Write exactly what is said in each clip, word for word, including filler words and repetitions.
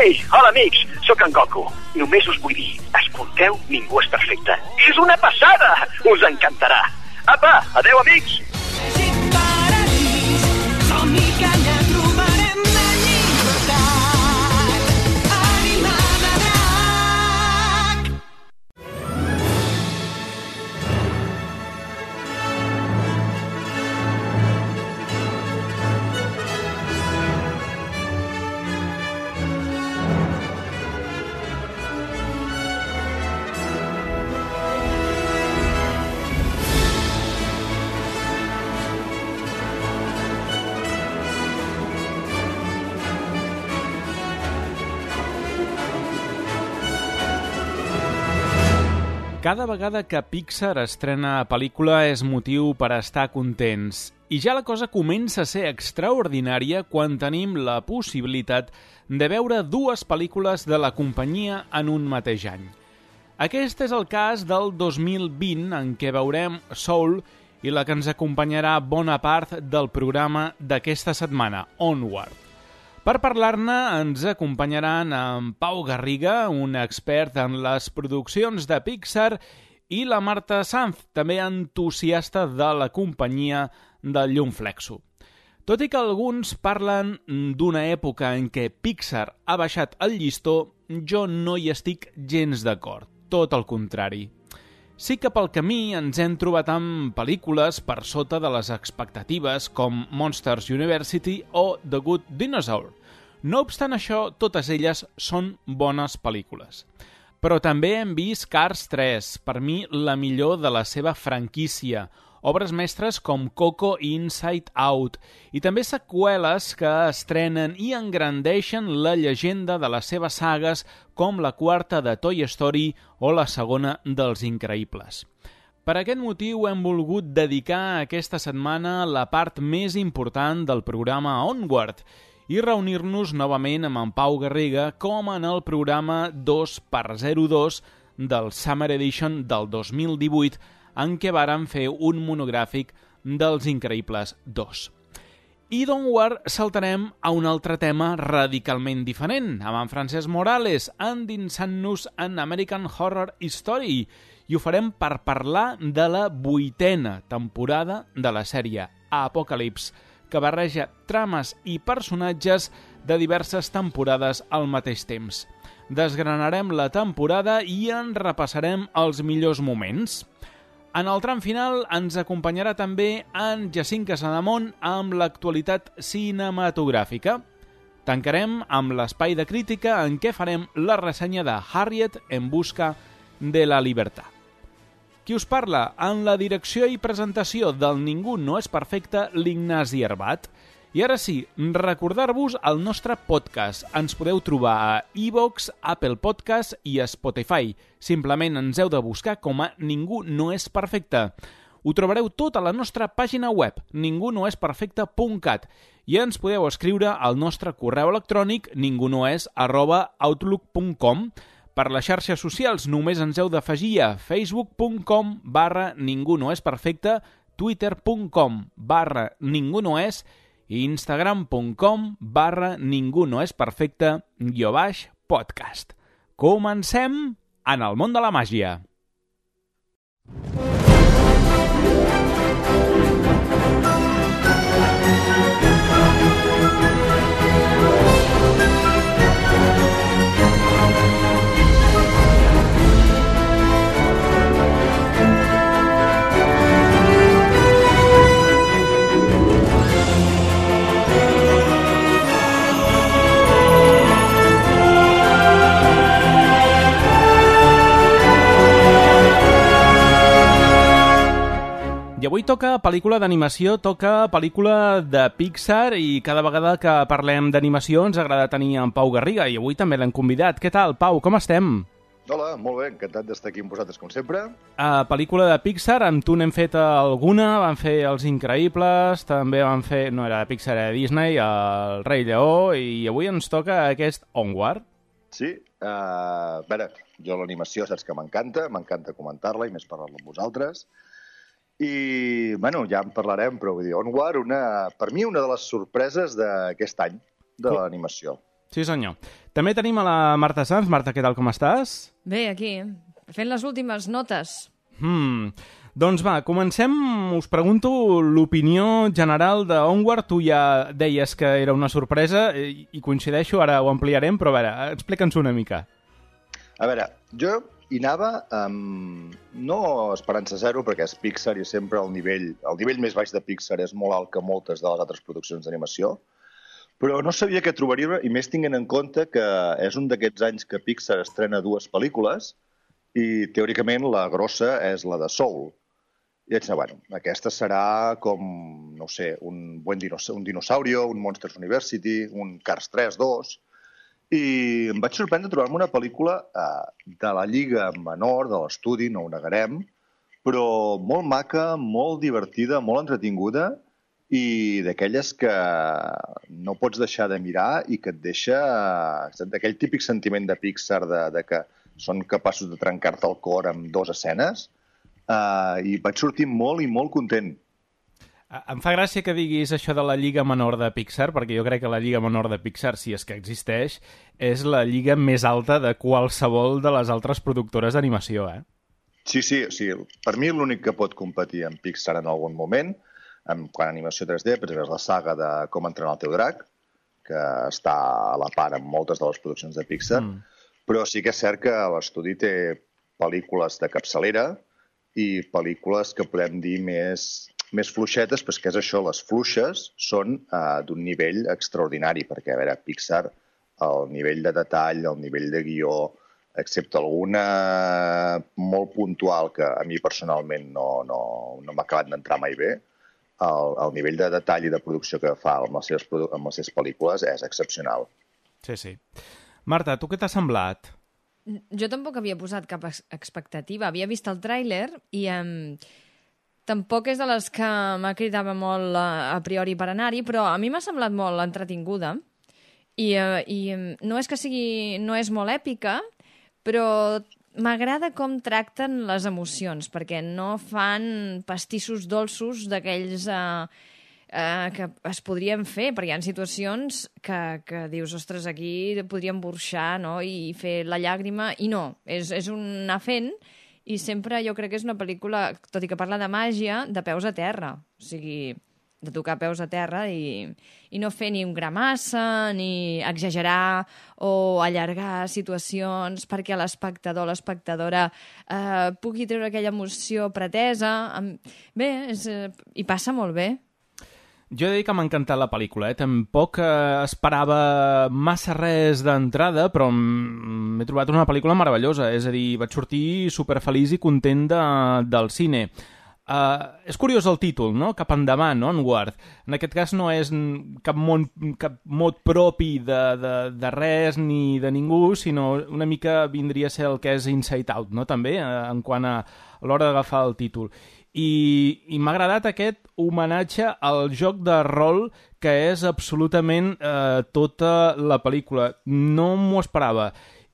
Ei, hola amics, sóc en Goku. Només us vull dir, escolteu Ningú és perfecte. És una passada! Us encantarà. Apa, adeu amics! Cada vegada que Pixar estrena pel·lícula és motiu per estar contents. I ja la cosa comença a ser extraordinària quan tenim la possibilitat de veure dues pel·lícules de la companyia en un mateix any. Aquest és el cas del dos mil vint, en què veurem Soul i la que ens acompanyarà bona part del programa d'aquesta setmana, Onward. Per parlar-ne ens acompanyaran en Pau Garriga, un expert en les produccions de Pixar, i la Marta Sanz, també entusiasta de la companyia del llum flexo. Tot i que alguns parlen d'una època en què Pixar ha baixat el llistó, jo no hi estic gens d'acord, tot el contrari. Sí que pel camí ens hem trobat amb pel·lícules per sota de les expectatives com Monsters University o The Good Dinosaur. No obstant això, totes elles són bones pel·lícules. Però també hem vist Cars tres, per mi la millor de la seva franquícia, obres mestres com Coco i Inside Out, i també seqüeles que estrenen i engrandeixen la llegenda de les seves sagues com la quarta de Toy Story o la segona dels Increïbles. Per aquest motiu hem volgut dedicar aquesta setmana la part més important del programa Onward i reunir-nos novament amb en Pau Garriga com en el programa dos per zero dos del Summer Edition del dos mil divuit, en què vàrem fer un monogràfic dels Increïbles dos. I d'Onward saltarem a un altre tema radicalment diferent, amb en Francesc Morales, endinsant-nos en American Horror Story, i ho farem per parlar de la vuitena temporada de la sèrie Apocalypse, que barreja trames i personatges de diverses temporades al mateix temps. Desgranarem la temporada i en repassarem els millors moments. En el tram final ens acompanyarà també en Jacint Casademont amb l'actualitat cinematogràfica. Tancarem amb l'espai de crítica en què farem la ressenya de Harriet en busca de la libertad. Qui us parla? En la direcció i presentació del Ningú no és perfecte, l'Ignasi Herbat. I ara sí, recordar-vos el nostre podcast. Ens podeu trobar a iVoox, Apple Podcast i Spotify. Simplement ens heu de buscar com a Ningú no és perfecte. Ho trobareu tot a la nostra pàgina web, ningú no és perfecte punt cat, i ens podeu escriure al nostre correu electrònic ningunoes arroba outlook punt com. Per les xarxes socials només ens heu d'afegir a facebook punt com barra ningú no és perfecte, twitter punt com barra ningú no és i instagram punt com barra ningú no és perfecte guió baix podcast. Comencem en el món de la màgia. I avui toca pel·lícula d'animació, toca pel·lícula de Pixar i cada vegada que parlem d'animació ens agrada tenir en Pau Garriga i avui també l'hem convidat. Què tal, Pau? Com estem? Hola, molt bé, encantat d'estar aquí amb vosaltres, com sempre. Uh, pel·lícula de Pixar, amb tu n'hem fet alguna, van fer Els Increïbles, també van fer, no era de Pixar, era de Disney, El Rei Lleó, i avui ens toca aquest Onward. Sí, uh, a veure, jo l'animació saps que m'encanta, m'encanta comentar-la i més parlar-la amb vosaltres. I, bueno, ja en parlarem, però vull dir, Onward, una, per mi, una de les sorpreses d'aquest any de l'animació. Sí, senyor. També tenim a la Marta Sanz. Marta, què tal, com estàs? Bé, aquí, fent les últimes notes. Hmm. Doncs va, comencem. Us pregunto l'opinió general de Onward. Tu ja deies que era una sorpresa i, i coincideixo, ara ho ampliarem, però a veure, explica'ns una mica. A veure, jo hi anava amb... no esperança zero, perquè és Pixar i sempre el nivell, el nivell més baix de Pixar és molt alt que moltes de les altres produccions d'animació, però no sabia què trobaria, i més tinguent en compte que és un d'aquests anys que Pixar estrena dues pel·lícules i, teòricament, la grossa és la de Soul. I vaig dir, bueno, aquesta serà com, no sé, un buen dinosa un dinosaurio, un Monsters University, un Cars tres dos, i em vaig sorprendre trobar-me una pel·lícula eh, de la lliga menor, de l'estudi, no ho negarem, però molt maca, molt divertida, molt entretinguda, i d'aquelles que no pots deixar de mirar i que et deixa d'aquell típic sentiment de Pixar de, de que són capaços de trencar-te el cor amb dues escenes, uh, i vaig sortir molt i molt content. Em fa gràcia que diguis això de la lliga menor de Pixar, perquè jo crec que la lliga menor de Pixar, si és que existeix, és la lliga més alta de qualsevol de les altres productores d'animació, eh? Sí, sí, sí. Per mi l'únic que pot competir amb Pixar en algun moment, amb, quan animació tres D, per exemple, és la saga de Com entrenar el teu drac, que està a la part amb moltes de les produccions de Pixar, mm. però sí que és cert que l'estudi té pel·lícules de capçalera i pel·lícules que podem dir més, més fluixetes, però és que és això, les fluixes són uh, d'un nivell extraordinari, perquè, a veure, Pixar, el nivell de detall, el nivell de guió, excepte alguna molt puntual que a mi personalment no, no, no m'ha acabat d'entrar mai bé, El, el nivell de detall i de producció que fa amb les seves, amb les seves pel·lícules és excepcional. Sí, sí. Marta, tu què t'ha semblat? Jo tampoc havia posat cap expectativa. Havia vist el tràiler i um, tampoc és de les que m'ha cridat molt uh, a priori per anar-hi, però a mi m'ha semblat molt entretinguda. I, uh, i um, no és que sigui... no és molt èpica, però... m'agrada com tracten les emocions, perquè no fan pastissos dolços d'aquells eh, eh, que es podrien fer, perquè hi ha situacions que, que dius, ostres, aquí podríem burxar, no?, i fer la llàgrima, i no, és, és un anar fent, i sempre jo crec que és una pel·lícula, tot i que parla de màgia, de peus a terra, o sigui, de tocar peus a terra i, i no fer ni un gramassa, ni exagerar o allargar situacions perquè l'espectador o l'espectadora eh, pugui treure aquella emoció pretesa. Bé, és, eh, i passa molt bé. Jo he de dir que m'ha encantat la pel·lícula, eh? Tampoc eh, esperava massa res d'entrada, però m'he trobat una pel·lícula meravellosa, és a dir, vaig sortir superfeliç i content de, del cine. Uh, és curiós el títol, no? Cap endavant, no? Onward. En aquest cas no és cap, món, cap mot propi de, de, de res ni de ningú, sinó una mica vindria a ser el que és Inside Out, no? També, en quant a, a l'hora d'agafar el títol. I, i m'ha agradat aquest homenatge al joc de rol que és absolutament eh, tota la pel·lícula. No m'ho esperava.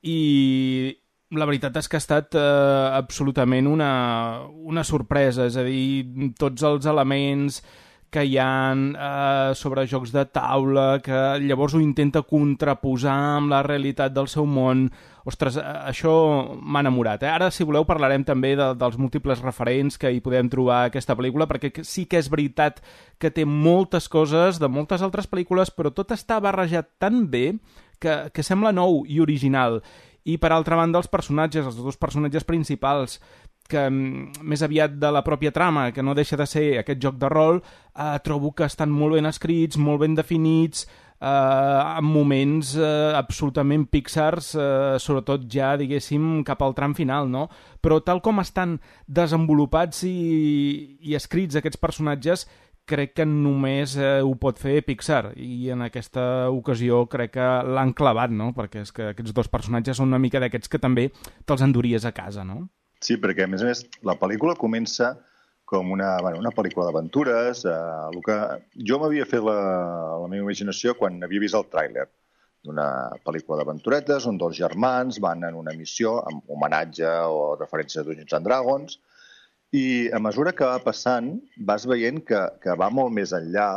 I... la veritat és que ha estat eh, absolutament una, una sorpresa, és a dir, tots els elements que hi ha eh, sobre jocs de taula, que llavors ho intenta contraposar amb la realitat del seu món. Ostres, això m'ha enamorat. Eh? Ara, si voleu, parlarem també de, dels múltiples referents que hi podem trobar a aquesta pel·lícula, perquè sí que és veritat que té moltes coses de moltes altres pel·lícules, però tot està barrejat tan bé que, que sembla nou i original. I, per altra banda, els personatges, els dos personatges principals, que més aviat de la pròpia trama, que no deixa de ser aquest joc de rol, eh, trobo que estan molt ben escrits, molt ben definits, eh, en moments eh, absolutament Pixars, eh, sobretot ja, diguéssim, cap al tram final, no? Però tal com estan desenvolupats i, i escrits aquests personatges, crec que només eh, ho pot fer Pixar, i en aquesta ocasió crec que l'han clavat, no? Perquè és que aquests dos personatges són una mica d'aquests que també te'ls enduries a casa, no? Sí, perquè a més a més la pel·lícula comença com una, bueno, una pel·lícula d'aventures. Eh, el que jo m'havia fet la, la meva imaginació quan havia vist el tràiler d'una pel·lícula d'aventuretes on dos germans van en una missió amb homenatge o referència a Dungeons and Dragons. I a mesura que va passant vas veient que, que va molt més enllà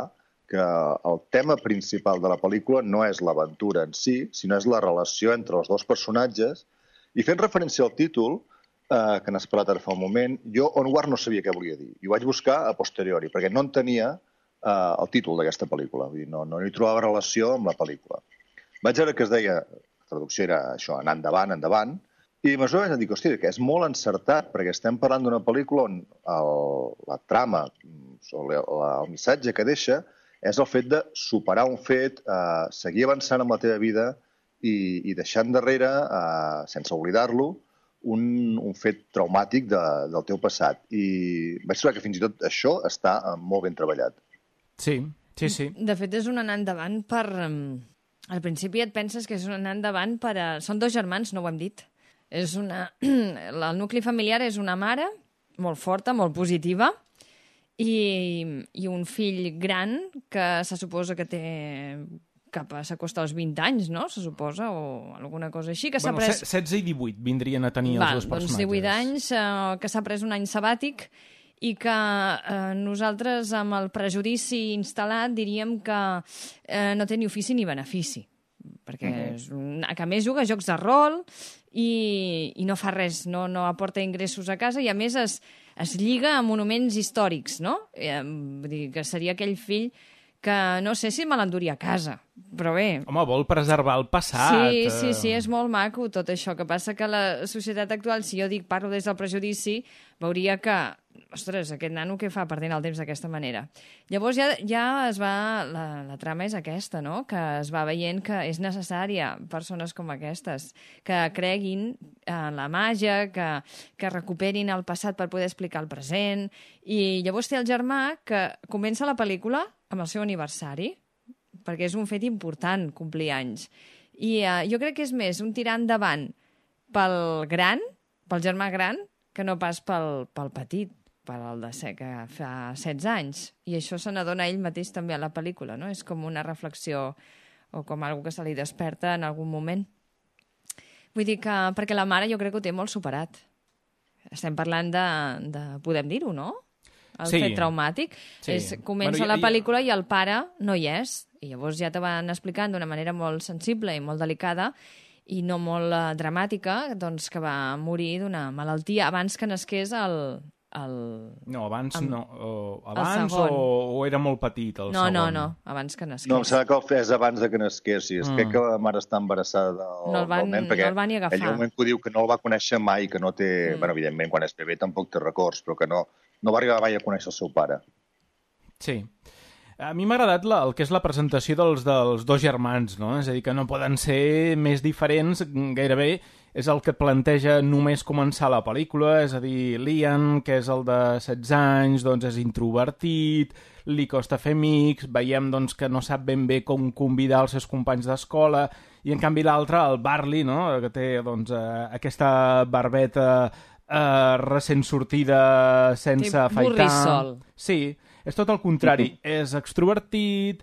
que el tema principal de la pel·lícula no és l'aventura en si, sinó és la relació entre els dos personatges. I fent referència al títol, eh, que n'has parlat ara fa un moment, jo Onward no sabia què volia dir. I ho vaig buscar a posteriori, perquè no entenia eh, el títol d'aquesta pel·lícula. Vull dir, no, no hi trobava relació amb la pel·lícula. Vaig veure que es deia, la traducció era això, anar endavant, endavant, i m'ho vaig dir, hòstia, que és molt encertat, perquè estem parlant d'una pel·lícula on el, la trama, el, el missatge que deixa, és el fet de superar un fet, eh, seguir avançant amb la teva vida i, i deixar endarrere, eh, sense oblidar-lo, un, un fet traumàtic de, del teu passat. I vaig trobar que fins i tot això està molt ben treballat. Sí, sí, sí. De fet, és un anar endavant per... Al principi et penses que és un anar endavant per... A... Són dos germans, no ho hem dit. És una... El nucli familiar és una mare molt forta, molt positiva, i, i un fill gran que se suposa que té cap a s'acosta als vint anys, no? Se suposa, o alguna cosa així. Que bueno, pres... setze i divuit vindrien a tenir Val, els dos personatges. Doncs divuit anys, eh, que s'ha pres un any sabàtic i que eh, nosaltres, amb el prejudici instal·lat, diríem que eh, no té ni ofici ni benefici. Perquè Uh-huh. és un, que a més juga a jocs de rol i, i no fa res, no, no aporta ingressos a casa i a més es, es lliga a monuments històrics, no? Eh, vull dir que seria aquell fill que no sé si me l'enduria a casa, però bé... Home, vol preservar el passat. Sí, sí, sí, és molt maco tot això. Que passa que la societat actual, si jo dic parlo des del prejudici, veuria que, ostres, aquest nano què fa perdent el temps d'aquesta manera? Llavors ja, ja es va... La, la trama és aquesta, no? Que es va veient que és necessària persones com aquestes, que creguin en la màgia, que, que recuperin el passat per poder explicar el present. I llavors té el germà que comença la pel·lícula amb el seu aniversari, perquè és un fet important complir anys. I uh, jo crec que és més un tirar endavant pel gran, pel germà gran, que no pas pel, pel petit, pel de ser que fa setze anys. I això se n'adona ell mateix també a la pel·lícula, no? És com una reflexió o com algo que se li desperta en algun moment. Vull dir que, perquè la mare jo crec que ho té molt superat. Estem parlant de, de podem dir-ho, no? El sí. fet traumàtic. Sí. És, comença bueno, la ja, pel·lícula i el pare no hi és. I llavors ja te van explicant d'una manera molt sensible i molt delicada i no molt uh, dramàtica, doncs que va morir d'una malaltia abans que nasqués el... el... No, abans amb... no. O, abans o, o era molt petit, el no, segon? No, no, abans que nasqués. No, em sembla que és abans de que nasqués. Sí. Mm. Crec que la mare està embarassada del, no el van, del nen, perquè no el van ni agafar. ell un moment que ho diu que no el va conèixer mai, que no té... Mm. Bueno, evidentment, quan és bebè tampoc té records, però que no, no va arribar mai a conèixer el seu pare. Sí. A mi m'ha agradat la, el que és la presentació dels, dels dos germans, no? És a dir, que no poden ser més diferents, gairebé és el que planteja només començar la pel·lícula, és a dir, Liam, que és el de setze anys, doncs és introvertit, li costa fer amics, veiem doncs, que no sap ben bé com convidar els seus companys d'escola, i en canvi l'altre, el Barley, no? Que té doncs, eh, aquesta barbeta eh, recent sortida sense té afaitar. Borrissol. Sí, és tot el contrari. És extrovertit,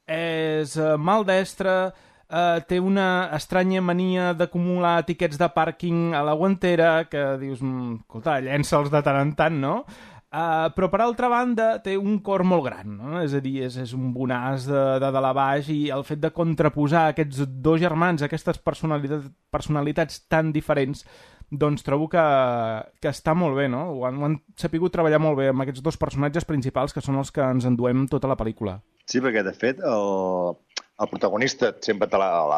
és uh, maldestre, uh, té una estranya mania d'acumular tiquets de pàrquing a la guantera, que dius, mm, escolta, llença'ls de tant en tant, no? Uh, però, per altra banda, té un cor molt gran, no? És a dir, és, és un bonàs de, de dalt a baix, i el fet de contraposar aquests dos germans, aquestes personalitats, personalitats tan diferents, doncs trobo que, que està molt bé, no? Ho han, ho han sapigut treballar molt bé amb aquests dos personatges principals, que són els que ens enduem tota la pel·lícula. Sí, perquè, de fet, el, el protagonista sempre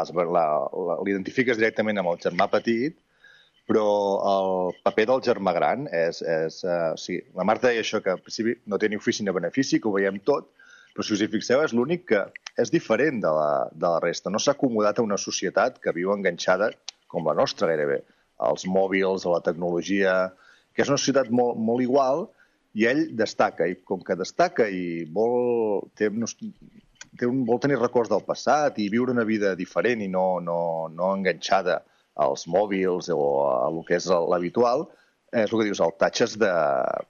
l'identifiques directament amb el germà petit, però el paper del germà gran és... és uh, o sigui, la Marta deia això, que al principi no té ni ofici ni benefici, que ho veiem tot, però si us hi fixeu és l'únic que és diferent de la, de la resta. No s'ha acomodat a una societat que viu enganxada, com la nostra gairebé, als mòbils, a la tecnologia, que és una societat molt, molt igual, i ell destaca, i com que destaca i vol, té, té un, vol tenir records del passat i viure una vida diferent i no, no, no enganxada als mòbils o a el que és l'habitual, és el que dius, el tatxes de,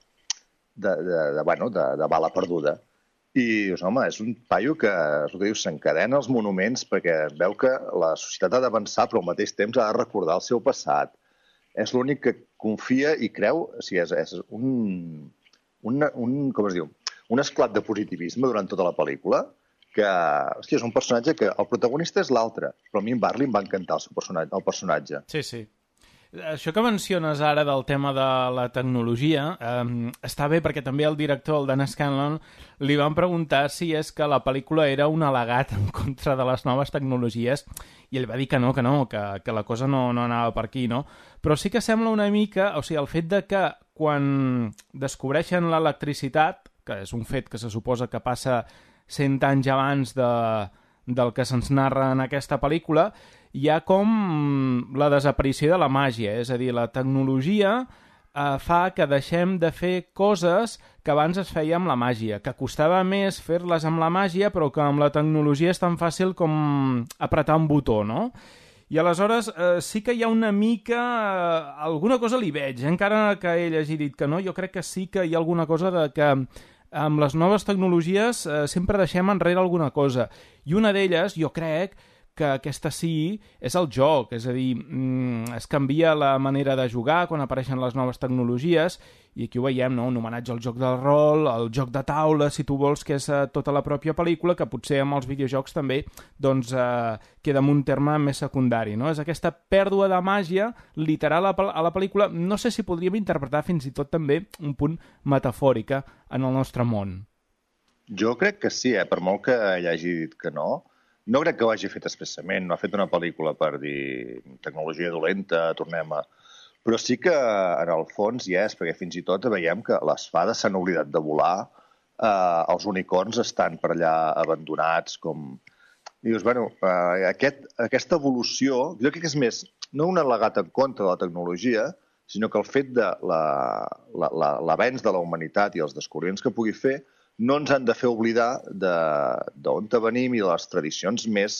de, de, de, bueno, de, de bala perduda. I dius, home, és un paio que, és el que dius, s'encadena als monuments perquè veu que la societat ha d'avançar, però al mateix temps ha de recordar el seu passat. És l'únic que confia i creu, o sigui, és, és un, un, un, com es diu, un esclat de positivisme durant tota la pel·lícula, que, hòstia, és un personatge que el protagonista és l'altre, però a mi en Barley em va encantar el seu personatge, el personatge. Sí, sí. Això que menciones ara del tema de la tecnologia eh, està bé perquè també el director, el Dan Scanlon, li van preguntar si és que la pel·lícula era un al·legat en contra de les noves tecnologies i ell va dir que no, que no, que, que la cosa no, no anava per aquí, no? Però sí que sembla una mica, o sigui, el fet de que quan descobreixen l'electricitat, que és un fet que se suposa que passa cent anys abans de, del que se'ns narra en aquesta pel·lícula, hi ha com la desaparició de la màgia, és a dir, la tecnologia eh, fa que deixem de fer coses que abans es feia amb la màgia, que costava més fer-les amb la màgia, però que amb la tecnologia és tan fàcil com apretar un botó, no? I aleshores eh, sí que hi ha una mica... Eh, alguna cosa li veig, eh? Encara que ell hagi dit que no, jo crec que sí que hi ha alguna cosa de que amb les noves tecnologies eh, sempre deixem enrere alguna cosa. I una d'elles, jo crec, que aquesta sí, és el joc, és a dir, mm, es canvia la manera de jugar quan apareixen les noves tecnologies, i aquí ho veiem, no? Un homenatge al joc del rol, al joc de taula, si tu vols, que és eh, tota la pròpia pel·lícula, que potser amb els videojocs també doncs, eh, queda en un terme més secundari, no? És aquesta pèrdua de màgia literal a, a la pel·lícula, no sé si podríem interpretar fins i tot també un punt metafòrica en el nostre món. Jo crec que sí, eh? Per molt que ell hagi dit que no. No crec que ho hagi fet expressament, no ha fet una pel·lícula per dir tecnologia dolenta, tornem a... Però sí que en el fons hi és, perquè fins i tot veiem que les fades s'han oblidat de volar, eh, els unicorns estan per allà abandonats, com... I dius, bueno, eh, aquest, aquesta evolució, jo crec que és més, no un al·legat en contra de la tecnologia, sinó que el fet de l'avenç de la humanitat i els descobriments que pugui fer no ens han de fer oblidar d'on venim i de les tradicions més,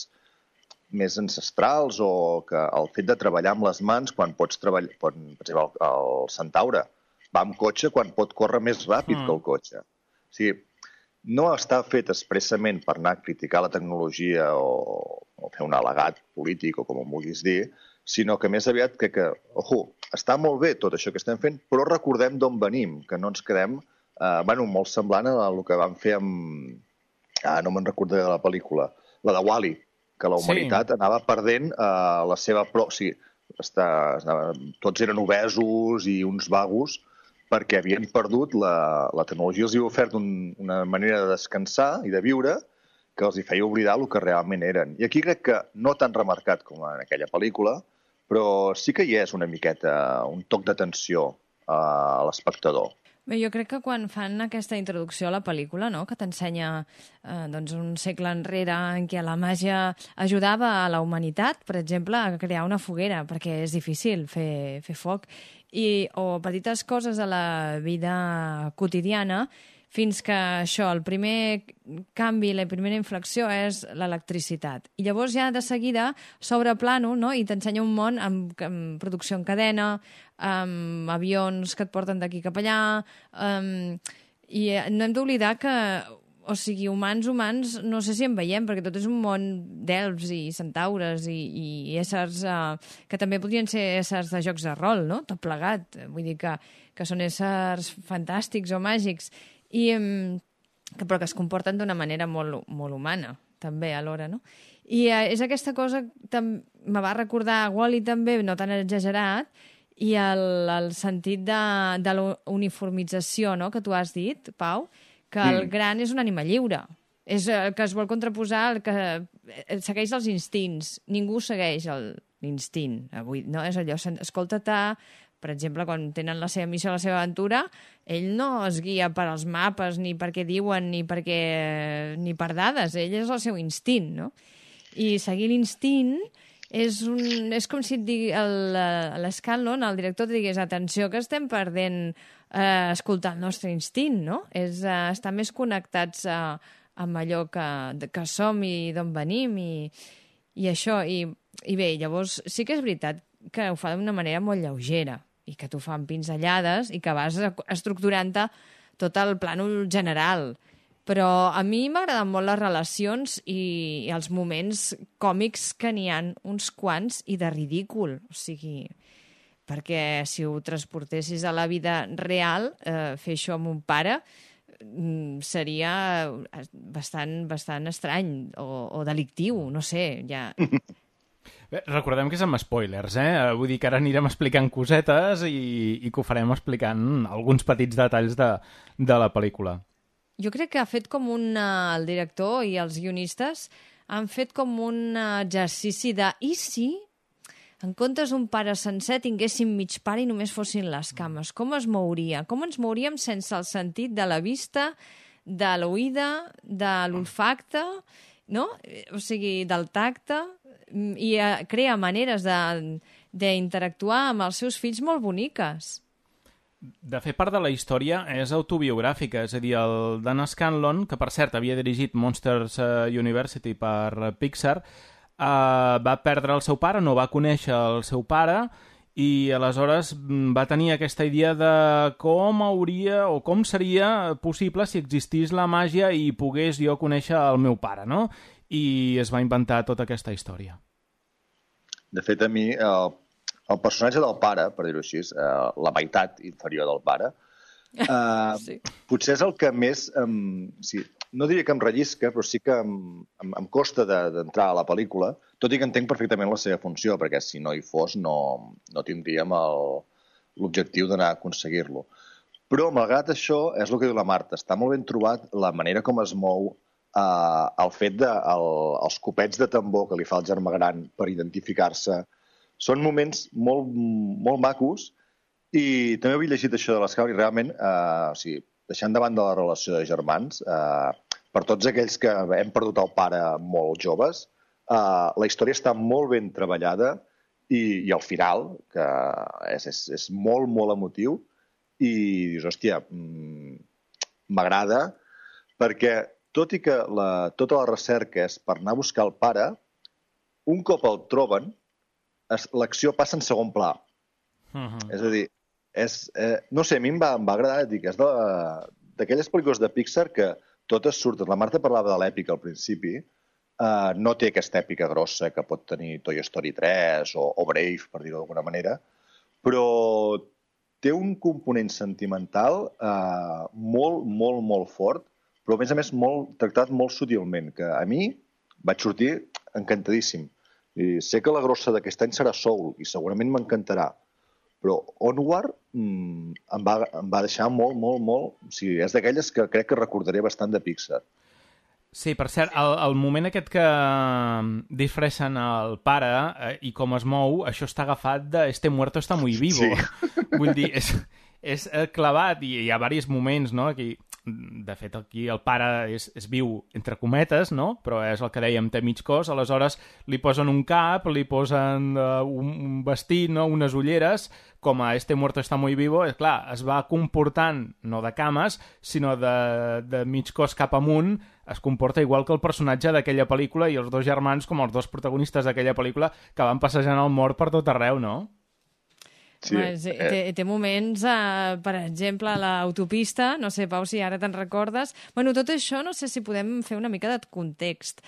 més ancestrals, o que el fet de treballar amb les mans quan pots treballar... Quan, per exemple, el, el centaure va amb cotxe quan pot córrer més ràpid mm. que el cotxe. O sigui, no està fet expressament per anar a criticar la tecnologia o, o fer un al·legat polític o com ho vulguis dir, sinó que més aviat que, que ojo, està molt bé tot això que estem fent, però recordem d'on venim, que no ens quedem... Uh, bueno, molt semblant a el que van fer amb... Ah, no me'n recordo de la pel·lícula. La de Wall-E, que la humanitat sí. anava perdent uh, la seva... Pro... O sigui, està... tots eren obesos i uns vagos perquè havien perdut la, la tecnologia. Els havia ofert un, una manera de descansar i de viure que els hi feia oblidar el que realment eren. I aquí crec que no tan remarcat com en aquella pel·lícula, però sí que hi és una miqueta, un toc d'atenció uh, a l'espectador. Bé, jo crec que quan fan aquesta introducció a la pel·lícula, no?, que t'ensenya eh, doncs un segle enrere en què la màgia ajudava a la humanitat, per exemple, a crear una foguera, perquè és difícil fer, fer foc, i, o petites coses de la vida quotidiana, fins que això, el primer canvi, la primera inflexió és l'electricitat. I llavors ja de seguida s'obre plano, no?, i t'ensenya un món amb, amb producció en cadena, amb avions que et porten d'aquí cap allà, um, i no hem d'oblidar que, o sigui, humans, humans, no sé si en veiem, perquè tot és un món d'elfs i centaures i, i éssers uh, que també podrien ser éssers de jocs de rol, no?, tot plegat. Vull dir que, que són éssers fantàstics o màgics, i, um, que, però que es comporten d'una manera molt, molt humana, també, alhora, no? I uh, és aquesta cosa que me va recordar a Wall-E també, no tan exagerat, i el, el sentit de, de la uniformització, no?, que tu has dit, Pau, que el mm. gran és un ànima lliure. És el que es vol contraposar, el que segueix els instints. Ningú segueix l'instint. Avui, no? És allò, escolta-te, per exemple, quan tenen la seva missió, la seva aventura, ell no es guia per als mapes, ni per què diuen, ni, perquè, ni per dades. Ell és el seu instint, no? I seguir l'instint és, un, és com si l'Scanlon, el director, digués atenció que estem perdent eh, escoltar el nostre instint, no? És eh, estar més connectats a, amb allò que, que som i d'on venim i, i això. I, I bé, llavors sí que és veritat que ho fa d'una manera molt lleugera i que t'ho fa amb pinzellades i que vas estructurant-te tot el plànol general. Però a mi m'agraden molt les relacions i, i els moments còmics que n'hi ha uns quants i de ridícul. O sigui, perquè si ho transportessis a la vida real, eh, fer això amb un pare, seria bastant, bastant estrany o, o delictiu, no sé, ja... Bé, recordem que és amb spoilers, eh? Vull dir que ara anirem explicant cosetes i, i que ho farem explicant alguns petits detalls de, de la pel·lícula. Jo crec que ha fet com un... el director i els guionistes han fet com un exercici de... I si, en comptes d'un pare sencer, tinguéssim mig pare i només fossin les cames? Com es mouria? Com ens mouríem sense el sentit de la vista, de l'oïda, de l'olfacte, no? O sigui, del tacte... i crea maneres d'interactuar amb els seus fills molt boniques. De fet, part de la història és autobiogràfica, és a dir, el Dan Scanlon, que per cert havia dirigit Monsters University per Pixar, eh, va perdre el seu pare, no va conèixer el seu pare, i aleshores va tenir aquesta idea de com hauria o com seria possible si existís la màgia i pogués jo conèixer el meu pare, no? I es va inventar tota aquesta història. De fet, a mi, el, el personatge del pare, per dir-ho així, eh, la meitat inferior del pare, eh, sí. potser és el que més... Eh, sí, no diria que em rellisca, però sí que em, em, em costa d'entrar a la pel·lícula, tot i que entenc perfectament la seva funció, perquè si no hi fos no, no tindríem l'objectiu d'anar a aconseguir-lo. Però, malgrat això, és el que diu la Marta, està molt ben trobat la manera com es mou Uh, el fet de el, els copets de tambor que li fa el germà gran per identificar-se són moments molt, molt macos i també he llegit això de l'escala i realment, uh, o sigui, deixant de banda la relació de germans, uh, per tots aquells que hem perdut el pare molt joves, uh, la història està molt ben treballada i, i al final, que és, és, és molt, molt emotiu i dius, hòstia, m'agrada perquè tot i que la, tota la recerca és per anar a buscar el pare, un cop el troben, l'acció passa en segon pla. Uh-huh. És a dir, és, eh, no sé, a mi em va, em va agradar, dic, és d'aquelles pel·lícules de Pixar que totes surten. La Marta parlava de l'èpica al principi, eh, no té aquesta èpica grossa que pot tenir Toy Story tres o, o Brave, per dir-ho d'alguna manera, però té un component sentimental eh, molt, molt, molt fort, però a més a més molt, tractat molt sutilment, que a mi vaig sortir encantadíssim. I sé que la grossa d'aquest any serà Soul, i segurament m'encantarà, però Onward mmm, em, va, em va deixar molt, molt, molt... O sigui, és d'aquelles que crec que recordaré bastant de Pixar. Sí, per cert, el, el moment aquest que disfressen el pare eh, i com es mou, això està agafat de Este muerto está muy vivo. Sí. Vull dir, és, és clavat i hi ha diversos moments, no?, aquí... De fet, aquí el pare és, és viu, entre cometes, no? Però és el que dèiem, té mig cos, aleshores li posen un cap, li posen uh, un, un vestit, no? Unes ulleres, com a Este muerto está muy vivo, és clar, es va comportant, no de cames, sinó de, de mig cos cap amunt, es comporta igual que el personatge d'aquella pel·lícula i els dos germans com els dos protagonistes d'aquella pel·lícula que van passejant el mort per tot arreu, no? Sí, té, té, té moments, uh, per exemple, a l'autopista, no sé, Pau, si ara te'n recordes. Bueno, tot això, no sé si podem fer una mica de context.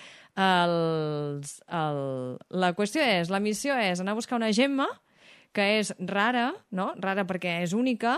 Els, el, la qüestió és, la missió és anar a buscar una gemma, que és rara, no? Rara perquè és única,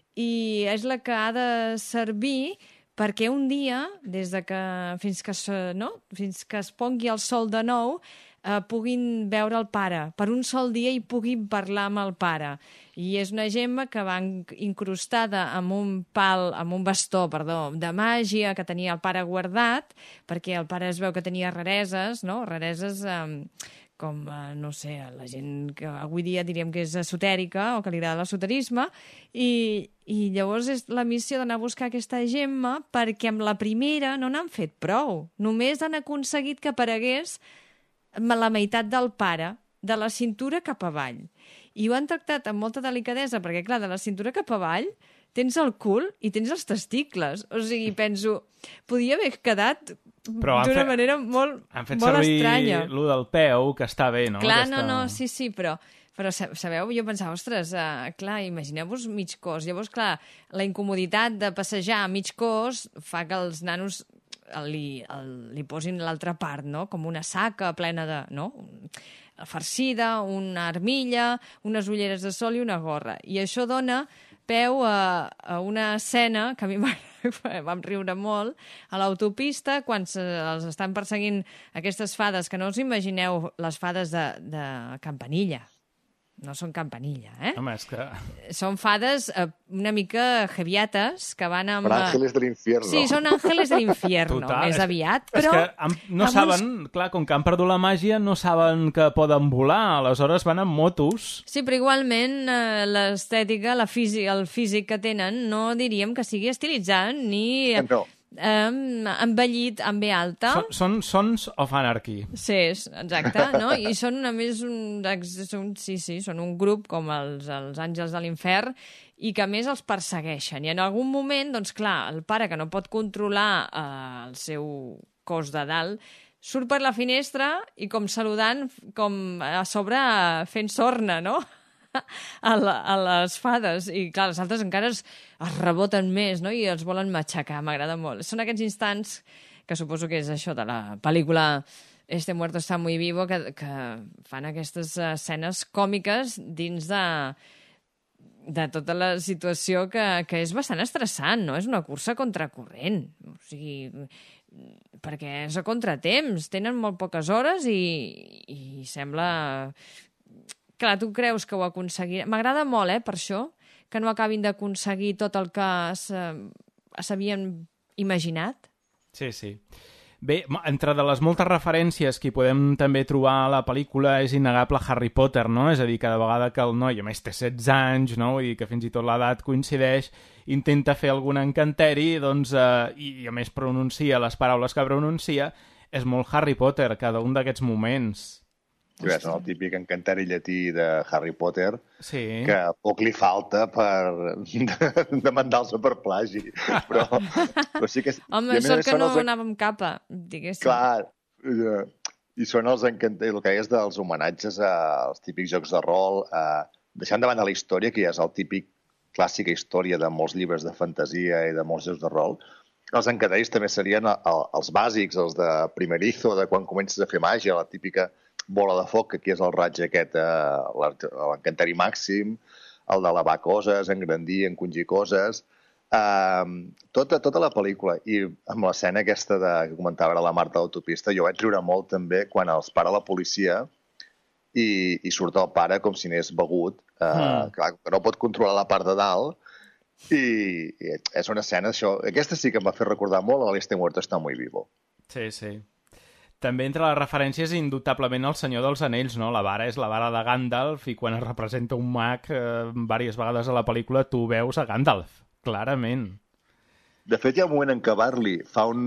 i és la que ha de servir perquè un dia, des de que, fins que, no? fins que es pongui el sol de nou, Uh, puguin veure el pare per un sol dia i puguin parlar amb el pare. I és una gemma que va incrustada amb un pal, amb un bastó, perdó, de màgia que tenia el pare guardat, perquè el pare es veu que tenia rareses, no? Rareses um, com, uh, no sé, la gent que avui dia diríem que és esotèrica o que li agrada l'esoterisme, i, i llavors és la missió d'anar a buscar aquesta gemma perquè amb la primera no n'han fet prou. Només han aconseguit que aparegués la meitat del pare, de la cintura cap avall. I ho han tractat amb molta delicadesa, perquè, clar, de la cintura cap avall tens el cul i tens els testicles. O sigui, penso, podia haver quedat d'una manera molt, han fet molt servir estranya. Lo del peu, que està bé, no? Clar, Aquesta... no, no, sí, sí, però... Però sabeu, jo pensava, ostres, uh, clar, imagineu-vos mig cos. Llavors, clar, la incomoditat de passejar a mig cos fa que els nanos li, el, li posin l'altra part, no? Com una saca plena de... no? farcida, una armilla, unes ulleres de sol i una gorra. I això dona peu a, a una escena que a mi vam riure molt, a l'autopista, quan se, els estan perseguint aquestes fades, que no us imagineu les fades de, de Campanilla. No són Campanilla, eh? Home, és que... Són fades eh, una mica heviates que van amb... Per Ángeles de l'Infierno. Sí, són Ángeles de l'Infierno, Total, més és, aviat, però... És que no saben, uns... clar, com que han perdut la màgia, no saben que poden volar, aleshores van amb motos. Sí, però igualment eh, l'estètica, la físic, el físic que tenen, no diríem que sigui estilitzant ni... No. Um, envellit amb B alta. Són, són Sons of Anarchy. Sí, exacte, no? I són a més un, un, sí, sí, són un grup com els, els Àngels de l'Infern i que a més els persegueixen. I en algun moment, doncs clar, el pare que no pot controlar eh, el seu cos de dalt surt per la finestra i com saludant, com a sobre fent sorna, no? A, la, a les fades, i clar, les altres encara es, es reboten més, no? I els volen matxacar, m'agrada molt. Són aquests instants que suposo que és això de la pel·lícula Este muerto está muy vivo, que, que fan aquestes escenes còmiques dins de, de tota la situació que, que és bastant estressant, no? És una cursa contracorrent, o sigui, perquè és a contratemps, tenen molt poques hores i, i sembla... Clar, tu creus que ho aconseguirà... M'agrada molt, eh, per això, que no acabin d'aconseguir tot el que s'havien imaginat. Sí, sí. Bé, entre de les moltes referències que hi podem també trobar a la pel·lícula és innegable Harry Potter, no? És a dir, cada vegada que el noi, a més, té setze anys, no? Vull dir que fins i tot l'edat coincideix, intenta fer algun encanteri, doncs, eh, i, i a més pronuncia les paraules que pronuncia, és molt Harry Potter, cada un d'aquests moments. Sí, és el típic encanteri llatí de Harry Potter, sí. Que poc li falta per demandar-se per plagi. Però, però sí que... Home, sort que no els... anava amb capa, diguéssim. Clar, i són els encanteris, el que és dels homenatges als típics jocs de rol, eh, deixant de banda la història, que ja és el típic clàssica història de molts llibres de fantasia i de molts jocs de rol. Els encanteris també serien els bàsics, els de primerizo, de quan comences a fer màgia, la típica bola de foc, que aquí és el raig aquest, eh, l'encanteri màxim, el d'elevar coses, engrandir, encongir coses, eh, tota, tota la pel·lícula. I amb l'escena aquesta de, que comentava ara la Marta de l'autopista, jo vaig riure molt també quan els para la policia i, i surt el pare com si n'és begut, eh, mm. clar, que no pot controlar la part de dalt, i, i és una escena, això, aquesta sí que em va fer recordar molt a l'Este muerto está muy vivo. Sí, sí. També entre les referències, indubtablement, el Senyor dels Anells, no? La vara és la vara de Gandalf i quan es representa un mag eh, diverses vegades a la pel·lícula tu veus a Gandalf, clarament. De fet, hi ha un moment en què Barley fa un,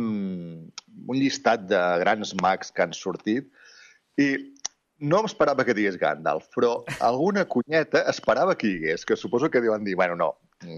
un llistat de grans mags que han sortit i no m'esperava que digués Gandalf, però alguna cunyeta esperava que hi hagués, que suposo que deuen dir, bueno, no,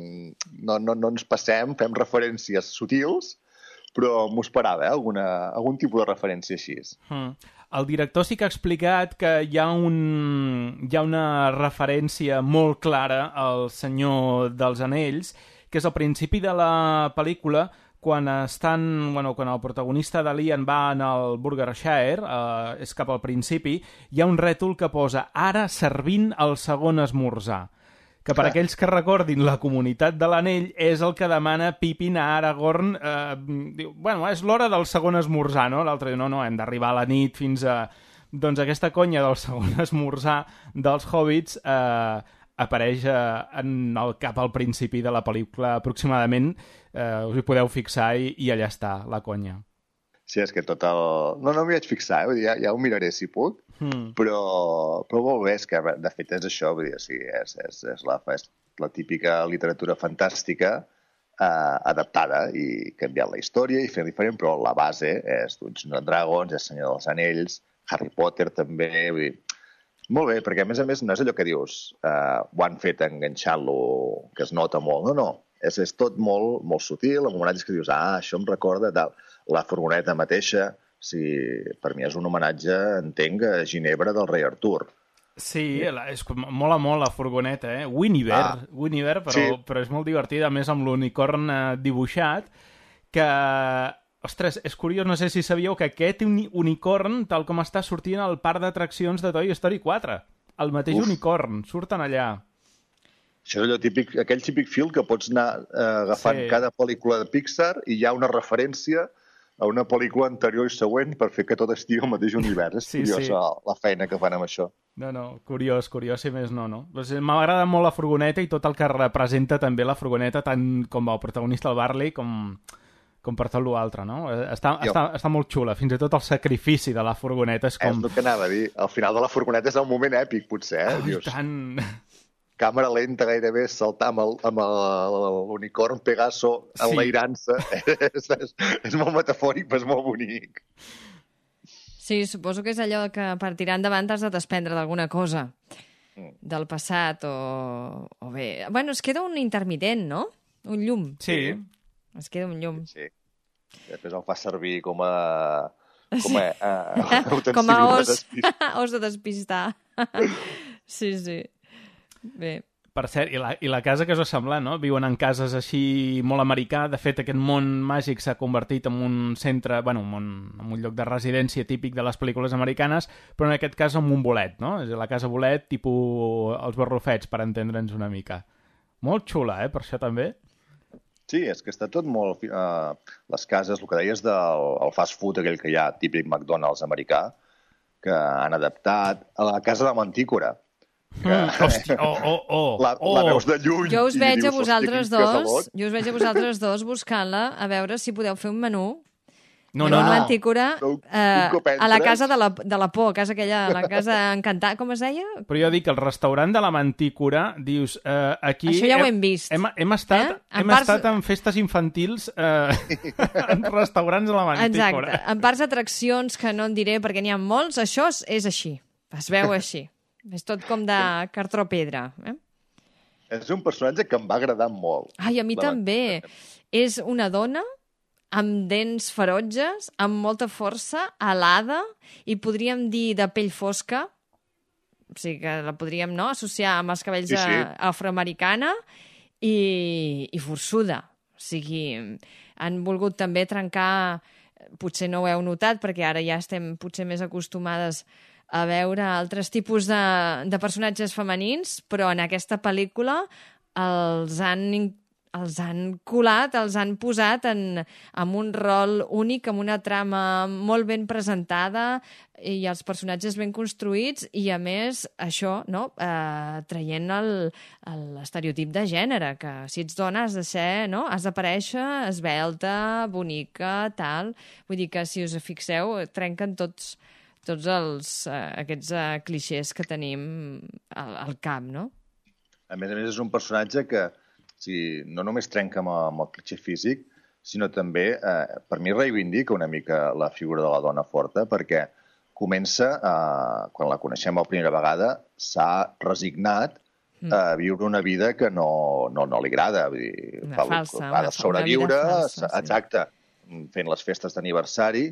no, no, no ens passem, fem referències sutils, però m'ho esperava, eh? Alguna, algun tipus de referència així. Hmm. El director sí que ha explicat que hi ha, un, hi ha una referència molt clara al Senyor dels Anells, que és al principi de la pel·lícula, quan estan, bueno, quan el protagonista de l'Ian va en el Burgershire, eh, és cap al principi, hi ha un rètol que posa ara servint el segon esmorzar. Que per aquells que recordin la comunitat de l'Anell és el que demana Pippin a Aragorn. Eh, diu, bueno, és l'hora del segon esmorzar, no? L'altre diu, no, no, hem d'arribar a la nit fins a... Doncs aquesta conya del segon esmorzar dels hobbits eh, apareix eh, en el cap al principi de la pel·lícula aproximadament. Eh, us hi podeu fixar i, i allà està, la conya. Sí, és que tot el... No, no m'hi vaig fixar, eh? Vull dir, ja, ja ho miraré si puc, mm. però, però molt bé, és que de fet és això, vull dir, sí, és, és, és, la, és la típica literatura fantàstica eh, adaptada i canviant la història i fent diferent, però la base és Dungeons and Dragons, és Senyor dels Anells, Harry Potter també, vull dir... Molt bé, perquè a més a més no és allò que dius, eh, ho han fet enganxant-lo, que es nota molt, no, no, és, és tot molt, molt sutil, amb homenatges que dius, ah, això em recorda tal... La furgoneta mateixa, sí, per mi és un homenatge, entenc, a Ginebra del rei Artur. Sí, és, mola molt la furgoneta, eh? Winiver, ah, Winiver però, sí. però és molt divertida, a més amb l'unicorn dibuixat, que, ostres, és curiós, no sé si sabíeu que aquest unicorn, tal com està sortint al parc d'atraccions de Toy Story quatre, el mateix Uf. unicorn, surten allà. Això és allò típic, aquell típic fil que pots anar eh, agafant sí. cada pel·lícula de Pixar i hi ha una referència a una pel·lícula anterior i següent per fer que tot estigui al mateix univers. És sí, curiós sí. la feina que fan amb això. No, no, curiós, curiós, si més no, no. Pues m'agrada molt la furgoneta i tot el que representa també la furgoneta, tant com el protagonista, el Barley, com, com per tot l'altre, no? Està, està, està molt xula, fins i tot el sacrifici de la furgoneta és com... És el que anava a dir, al final de la furgoneta és el moment èpic, potser, eh? Oh, Dius. Tant... Càmera lenta gairebé, saltar amb, el, amb l'unicorn Pegaso enlairant-se. Sí. és, és, és molt metafòric, però és molt bonic. Sí, suposo que és allò que per tirar endavant t'has de desprendre d'alguna cosa mm. del passat o, o bé... Bueno, es queda un intermitent, no? Un llum. Sí. Es queda un llum. Sí. Després el fa servir com a... Com a, sí. uh, com a os, os de despistar. Sí, sí. Bé. Per cert, i la, i la casa que us ha semblat, no? Viuen en cases així molt americà. De fet, aquest món màgic s'ha convertit en un centre, bueno, un, en un lloc de residència típic de les pel·lícules americanes, però en aquest cas en un bolet, no? És la casa bolet, tipus els barrufets, per entendre'ns una mica. Molt xula, eh? Per això també. Sí, és que està tot molt... Uh, les cases, el que deies del el fast food, aquell que hi ha, típic McDonald's americà, que han adaptat a la casa de Mantícora. Que... Mm, hòstia, oh, oh, oh, la, oh. la veus de lluny. Jo us veig dius, a vosaltres dos, jo us veig a vosaltres dos buscant-la, a veure si podeu fer un menú. No, no, no. Mantícora, eh, a la casa de la, de la por, casa aquella, la casa encantada, com es deia? Però jo dic, el restaurant de la Mantícora, dius, eh, aquí... Això ja ho hem vist. Hem, hem, estat, eh? hem parts... estat en festes infantils eh, en restaurants de la Mantícora. Exacte, en parts d'atraccions que no en diré perquè n'hi ha molts, això és així, es veu així. És tot com de cartró pedra. Eh? És un personatge que em va agradar molt. Ai, a mi també. És una dona amb dents ferotges, amb molta força, alada, i podríem dir de pell fosca, o sigui que la podríem no, associar amb els cabells sí, sí. afroamericana, i, i forçuda. O sigui, han volgut també trencar, potser no ho heu notat, perquè ara ja estem potser més acostumades a veure altres tipus de, de personatges femenins, però en aquesta pel·lícula els han, els han colat, els han posat en, en un rol únic, amb una trama molt ben presentada i els personatges ben construïts i, a més, això, no? eh, traient l'estereotip de gènere, que si ets dona has de ser, no? Has d'aparèixer esvelta, bonica, tal. Vull dir que, si us fixeu, trenquen tots tots els, uh, aquests uh, clixés que tenim al, al cap, no? A més a més, és un personatge que si, no només trenca amb, amb el clixé físic, sinó també, eh, per mi, reivindica una mica la figura de la dona forta, perquè comença, eh, quan la coneixem la primera vegada, s'ha resignat mm. a viure una vida que no, no, no li agrada. Vull dir, una fa, falsa. Ha de sobreviure, una vida falsa, exacte, sí. Fent les festes d'aniversari,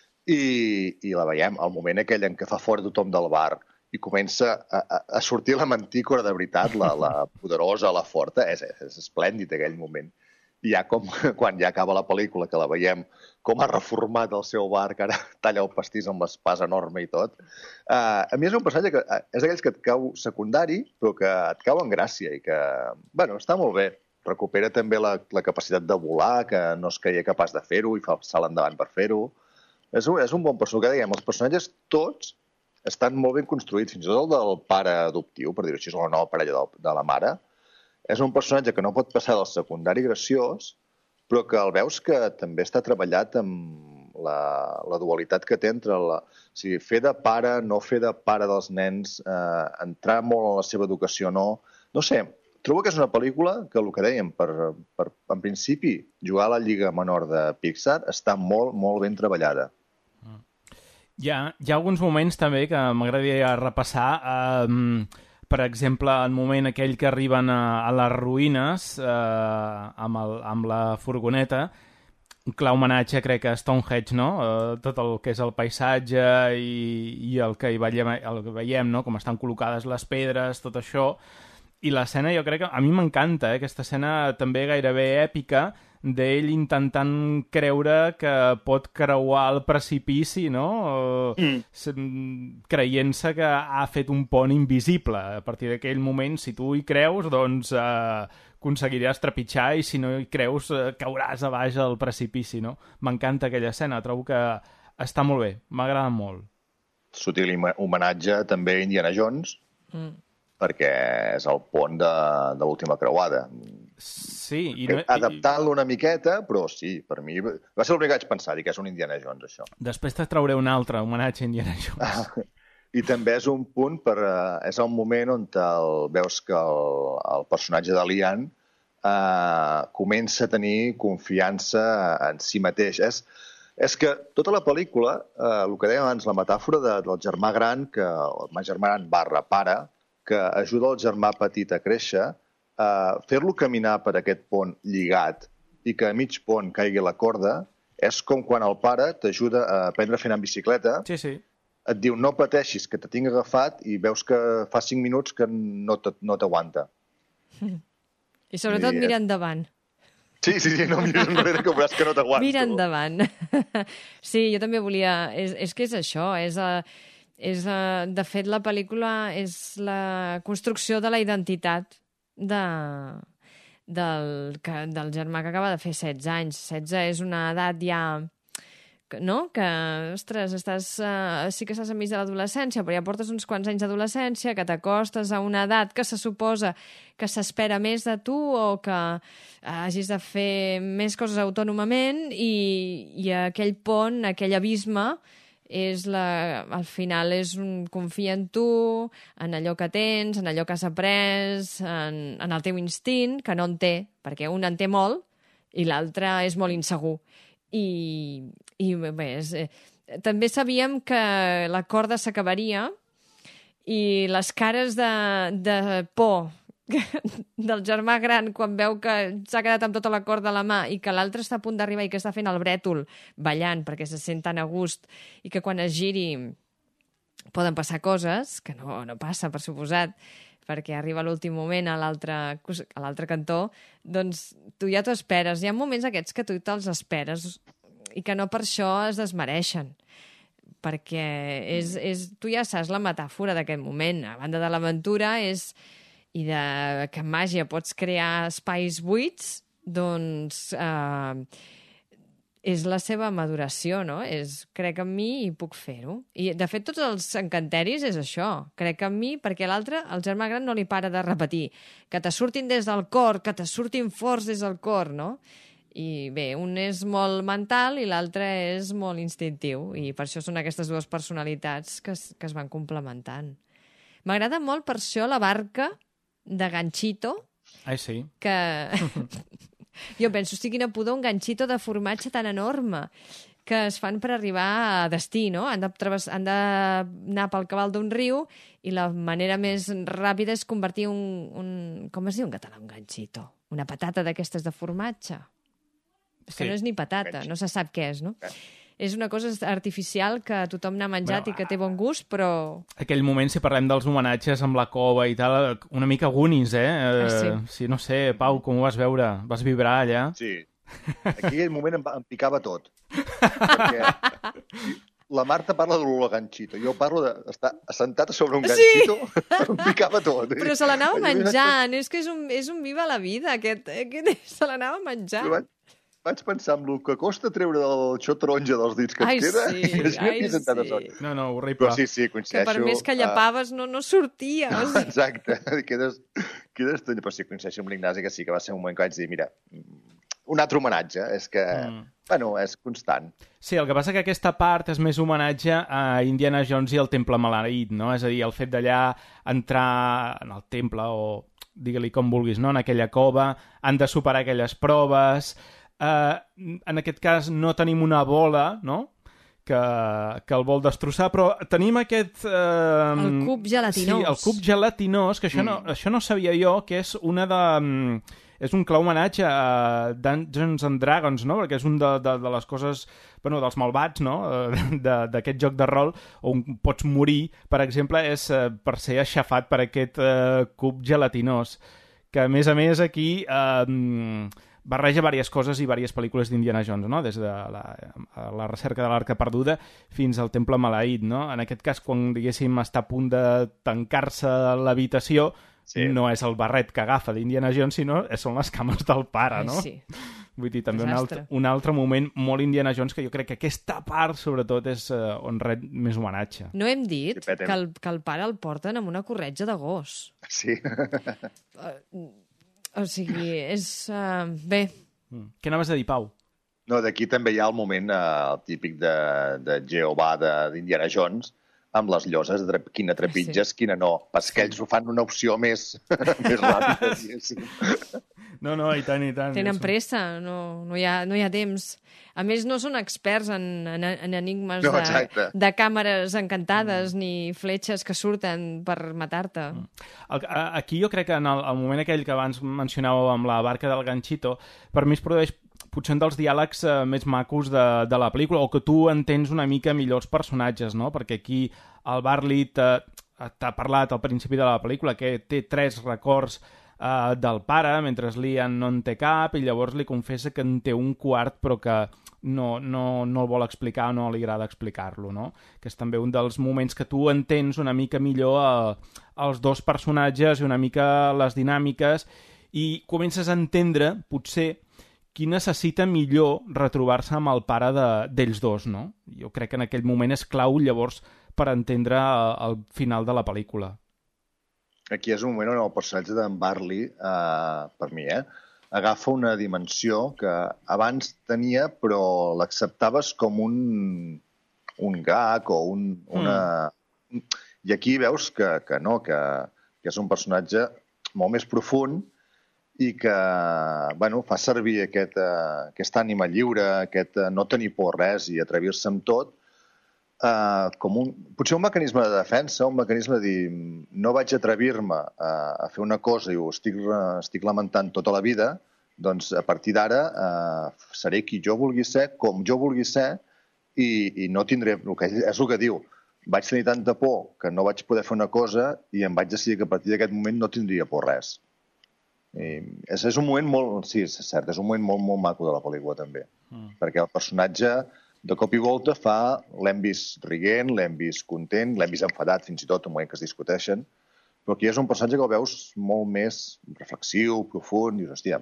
I, i la veiem al moment aquell en què fa fora tothom del bar i comença a, a, a sortir la Mantícora de veritat, la, la poderosa, la forta, és, és esplèndid aquell moment. I ja com quan ja acaba la pel·lícula, que la veiem com ha reformat el seu bar, que ara talla el pastís amb l'espasa enorme i tot. Uh, a mi és un personatge que és d'aquells que et cau secundari, però que et cau en gràcia i que, bueno, està molt bé. Recupera també la, la capacitat de volar, que no es creia capaç de fer-ho i fa el salt endavant per fer-ho. És un, és un bon personatge, que dèiem, els personatges tots estan molt ben construïts, fins i tot el del pare adoptiu, per dir-ho així, és la nova parella de, de la mare. És un personatge que no pot passar del secundari graciós, però que el veus que també està treballat amb la, la dualitat que té entre la, o sigui, fer de pare, no fer de pare dels nens, eh, entrar molt en la seva educació, no. No sé, trobo que és una pel·lícula que, el que dèiem, per, per, en principi, jugar a la lliga menor de Pixar està molt, molt ben treballada. Hi ha, hi ha alguns moments també que m'agradaria repassar. Eh, per exemple, el moment aquell que arriben a, a les ruïnes eh, amb, el, amb la furgoneta, un clar homenatge, crec, a Stonehenge, no? Eh, tot el que és el paisatge i, i el que hi veiem, el que veiem, no? Com estan col·locades les pedres, tot això. I l'escena, jo crec que a mi m'encanta, eh? Aquesta escena també gairebé èpica, d'ell intentant creure que pot creuar el precipici, no? Mm. Creient-se que ha fet un pont invisible. A partir d'aquell moment, si tu hi creus, doncs eh, aconseguiràs trepitjar, i si no hi creus, eh, cauràs a baix al precipici, no? M'encanta aquella escena, trobo que està molt bé, m'agrada molt. Sutil homenatge també a Indiana Jones, mm. perquè és el pont de, de l'última creuada. Sí. I no... Adaptant-lo una miqueta, però sí, per mi va ser el que vaig pensar, que és un Indiana Jones, això. Després te trauré un altre homenatge a Indiana Jones. Ah, I també és un punt, per, és el moment on el, veus que el, el personatge de Lian eh, comença a tenir confiança en si mateix. És, és que tota la pel·lícula, eh, el que dèiem abans, la metàfora de, del germà gran, que el germà gran barra pare, que ajuda el germà petit a créixer, Uh, fer-lo caminar per aquest pont lligat i que a mig pont caigui la corda és com quan el pare t'ajuda a aprendre a fer anar en bicicleta. Sí, sí. Et diu, no pateixis, que te tinc agafat, i veus que fa cinc minuts que no t'aguanta. I sobretot I, mira endavant. Sí, sí, sí, no mires enrere, que veuràs que no t'aguanta. Mira endavant. Sí, jo també volia... És, és que és això, és... Uh... És, uh, de fet, la pel·lícula és la construcció de la identitat de, del, que, del germà que acaba de fer setze anys. setze és una edat ja... No? Que, ostres, estàs, uh, sí que estàs enmig de l'adolescència, però ja portes uns quants anys d'adolescència, que t'acostes a una edat que se suposa que s'espera més de tu o que hagis de fer més coses autònomament, i, i aquell pont, aquell abisme, és la, al final és un confia en tu, en allò que tens, en allò que has après, en, en el teu instint, que no en té, perquè un en té molt i l'altre és molt insegur. I, i bé, és, eh, també sabíem que la corda s'acabaria, i les cares de, de por del germà gran quan veu que s'ha quedat amb tota la corda a la mà i que l'altre està a punt d'arribar i que està fent el brètol ballant perquè se sent tan a gust, i que quan es giri poden passar coses, que no, no passa, per suposat, perquè arriba l'últim moment a l'altre a l'altre cantó, doncs tu ja t'ho esperes. Hi ha moments aquests que tu te'ls esperes i que no per això es desmereixen, perquè és, és, tu ja saps la metàfora d'aquest moment. A banda de l'aventura és i de que amb màgia pots crear espais buits, doncs eh, és la seva maduració, no? És, crec en mi i puc fer-ho. I, de fet, tots els encanteris és això. Crec en mi, perquè l'altre, el germà gran, no li para de repetir. Que te surtin des del cor, que te surtin forts des del cor, no? I bé, un és molt mental i l'altre és molt instintiu. I per això són aquestes dues personalitats que es, que es van complementant. M'agrada molt per això la barca de ganxito. Ai, sí. Que... jo penso, hosti, quina pudor, un ganxito de formatge tan enorme que es fan per arribar a destí, no? Han d'anar pel cabal d'un riu i la manera més ràpida és convertir un, un... Com es diu en català, un ganxito? Una patata d'aquestes de formatge. És que sí. No és ni patata, no se sap què és, no? És una cosa artificial que tothom n'ha menjat, bueno, i que té bon gust, però... Aquell moment, si parlem dels homenatges amb la cova i tal, una mica Goonies, eh? Ah, sí. Sí, no sé, Pau, com ho vas veure? Vas vibrar allà? Sí. Aquí aquell moment em, em picava tot. Perquè la Marta parla de l'olor a ganxito. Jo parlo d'estar assentat sobre un ganxito. Sí. Em picava tot. Però se l'anava menjant. És que és un, és un viva la vida, aquest. aquest se l'anava menjant. Vaig, vaig pensar en el que costa treure el xot taronja dels dits que ai, et queda. Sí, ai, sí. No, no, horrible. Però sí, sí, coincideixo. Que per més que llapaves no, no sortia. O sigui. Exacte. Quedes, quedes... Però sí, coincideixo amb l'Ignasi, que sí, que va ser un moment que vaig dir, mira, un altre homenatge. És que, mm. bueno, és constant. Sí, el que passa que aquesta part és més homenatge a Indiana Jones i el Temple Maleït, no? És a dir, el fet d'allà entrar en el temple, o digue-li com vulguis, no? En aquella cova, han de superar aquelles proves. Uh, en aquest cas no tenim una bola, no? Que, que el vol destrossar, però tenim aquest... Uh, el cub gelatinós. Sí, el cub gelatinós, que això, mm. no, això no sabia jo, que és una de... Um, és un clar homenatge a Dungeons and Dragons, no? Perquè és un de, de, de les coses, bueno, dels malvats, no? D'aquest joc de rol on pots morir, per exemple, és uh, per ser aixafat per aquest uh, cub gelatinós. Que, a més a més, aquí... Uh, barreja diverses coses i diverses pel·lícules d'Indiana Jones, no? Des de la, la recerca de l'Arca Perduda fins al Temple Maleït, no? En aquest cas, quan, diguéssim, està a punt de tancar-se a l'habitació, sí. no és el barret que agafa d'Indiana Jones, sinó són les cames del pare, no? Sí. Vull dir, també un altre, un altre moment molt Indiana Jones que jo crec que aquesta part, sobretot, és uh, on ret més homenatge. No hem dit sí, que, el, que el pare el porten amb una corretja de gos. Sí. Uh, o sigui, és... Uh, bé. Mm. Què anaves a dir, Pau? No, d'aquí també hi ha el moment uh, típic de, de Jehovà d'Indiana Jones, amb les lloses, quina trepitges, sí. quina no. Pas que ells ho fan una opció més, més ràpida, diguéssim. No, no, i tant, i tant. Tenen pressa, no, no, hi ha, no hi ha temps. A més, no són experts en, en, en enigmes no, de, de càmeres encantades mm. ni fletxes que surten per matar-te. Mm. Aquí jo crec que en el, el moment aquell que abans mencionàveu amb la barca del ganxito, per mi es produeix potser un dels diàlegs eh, més macos de, de la pel·lícula, o que tu entens una mica millor els personatges, no? Perquè aquí el Bartley t'ha parlat al principi de la pel·lícula que té tres records Uh, del pare, mentre Lian no en té cap, i llavors li confessa que en té un quart però que no, no, no el vol explicar o no li agrada explicar-lo, no? Que és també un dels moments que tu entens una mica millor uh, els dos personatges i una mica les dinàmiques i comences a entendre, potser, qui necessita millor retrobar-se amb el pare d'ells dos, no? Jo crec que en aquell moment és clau llavors per entendre uh, el final de la pel·lícula. Aquí és un moment on el personatge d'en Bartley, eh, per mi, eh, agafa una dimensió que abans tenia, però l'acceptaves com un, un gag o un, una... Mm. I aquí veus que, que no, que, que és un personatge molt més profund i que bueno, fa servir aquest, uh, aquesta ànima lliure, aquest uh, no tenir por res i atrevir-se amb tot, Uh, com un, potser un mecanisme de defensa, un mecanisme de dir no vaig atrevir-me a, a fer una cosa i ho estic, estic lamentant tota la vida, doncs a partir d'ara uh, seré qui jo vulgui ser, com jo vulgui ser i, i no tindré... El que és el que diu. Vaig tenir tanta por que no vaig poder fer una cosa i em vaig decidir que a partir d'aquest moment no tindria por res. I és, és un moment molt... Sí, és cert, és un moment molt, molt maco de la pel·lícula també, mm. perquè el personatge... De cop i volta fa, l'hem vist rient, l'hem vist content, l'hem vist enfadat fins i tot un moment que es discuteixen, però aquí és un personatge que el veus molt més reflexiu, profund, i dius, hòstia,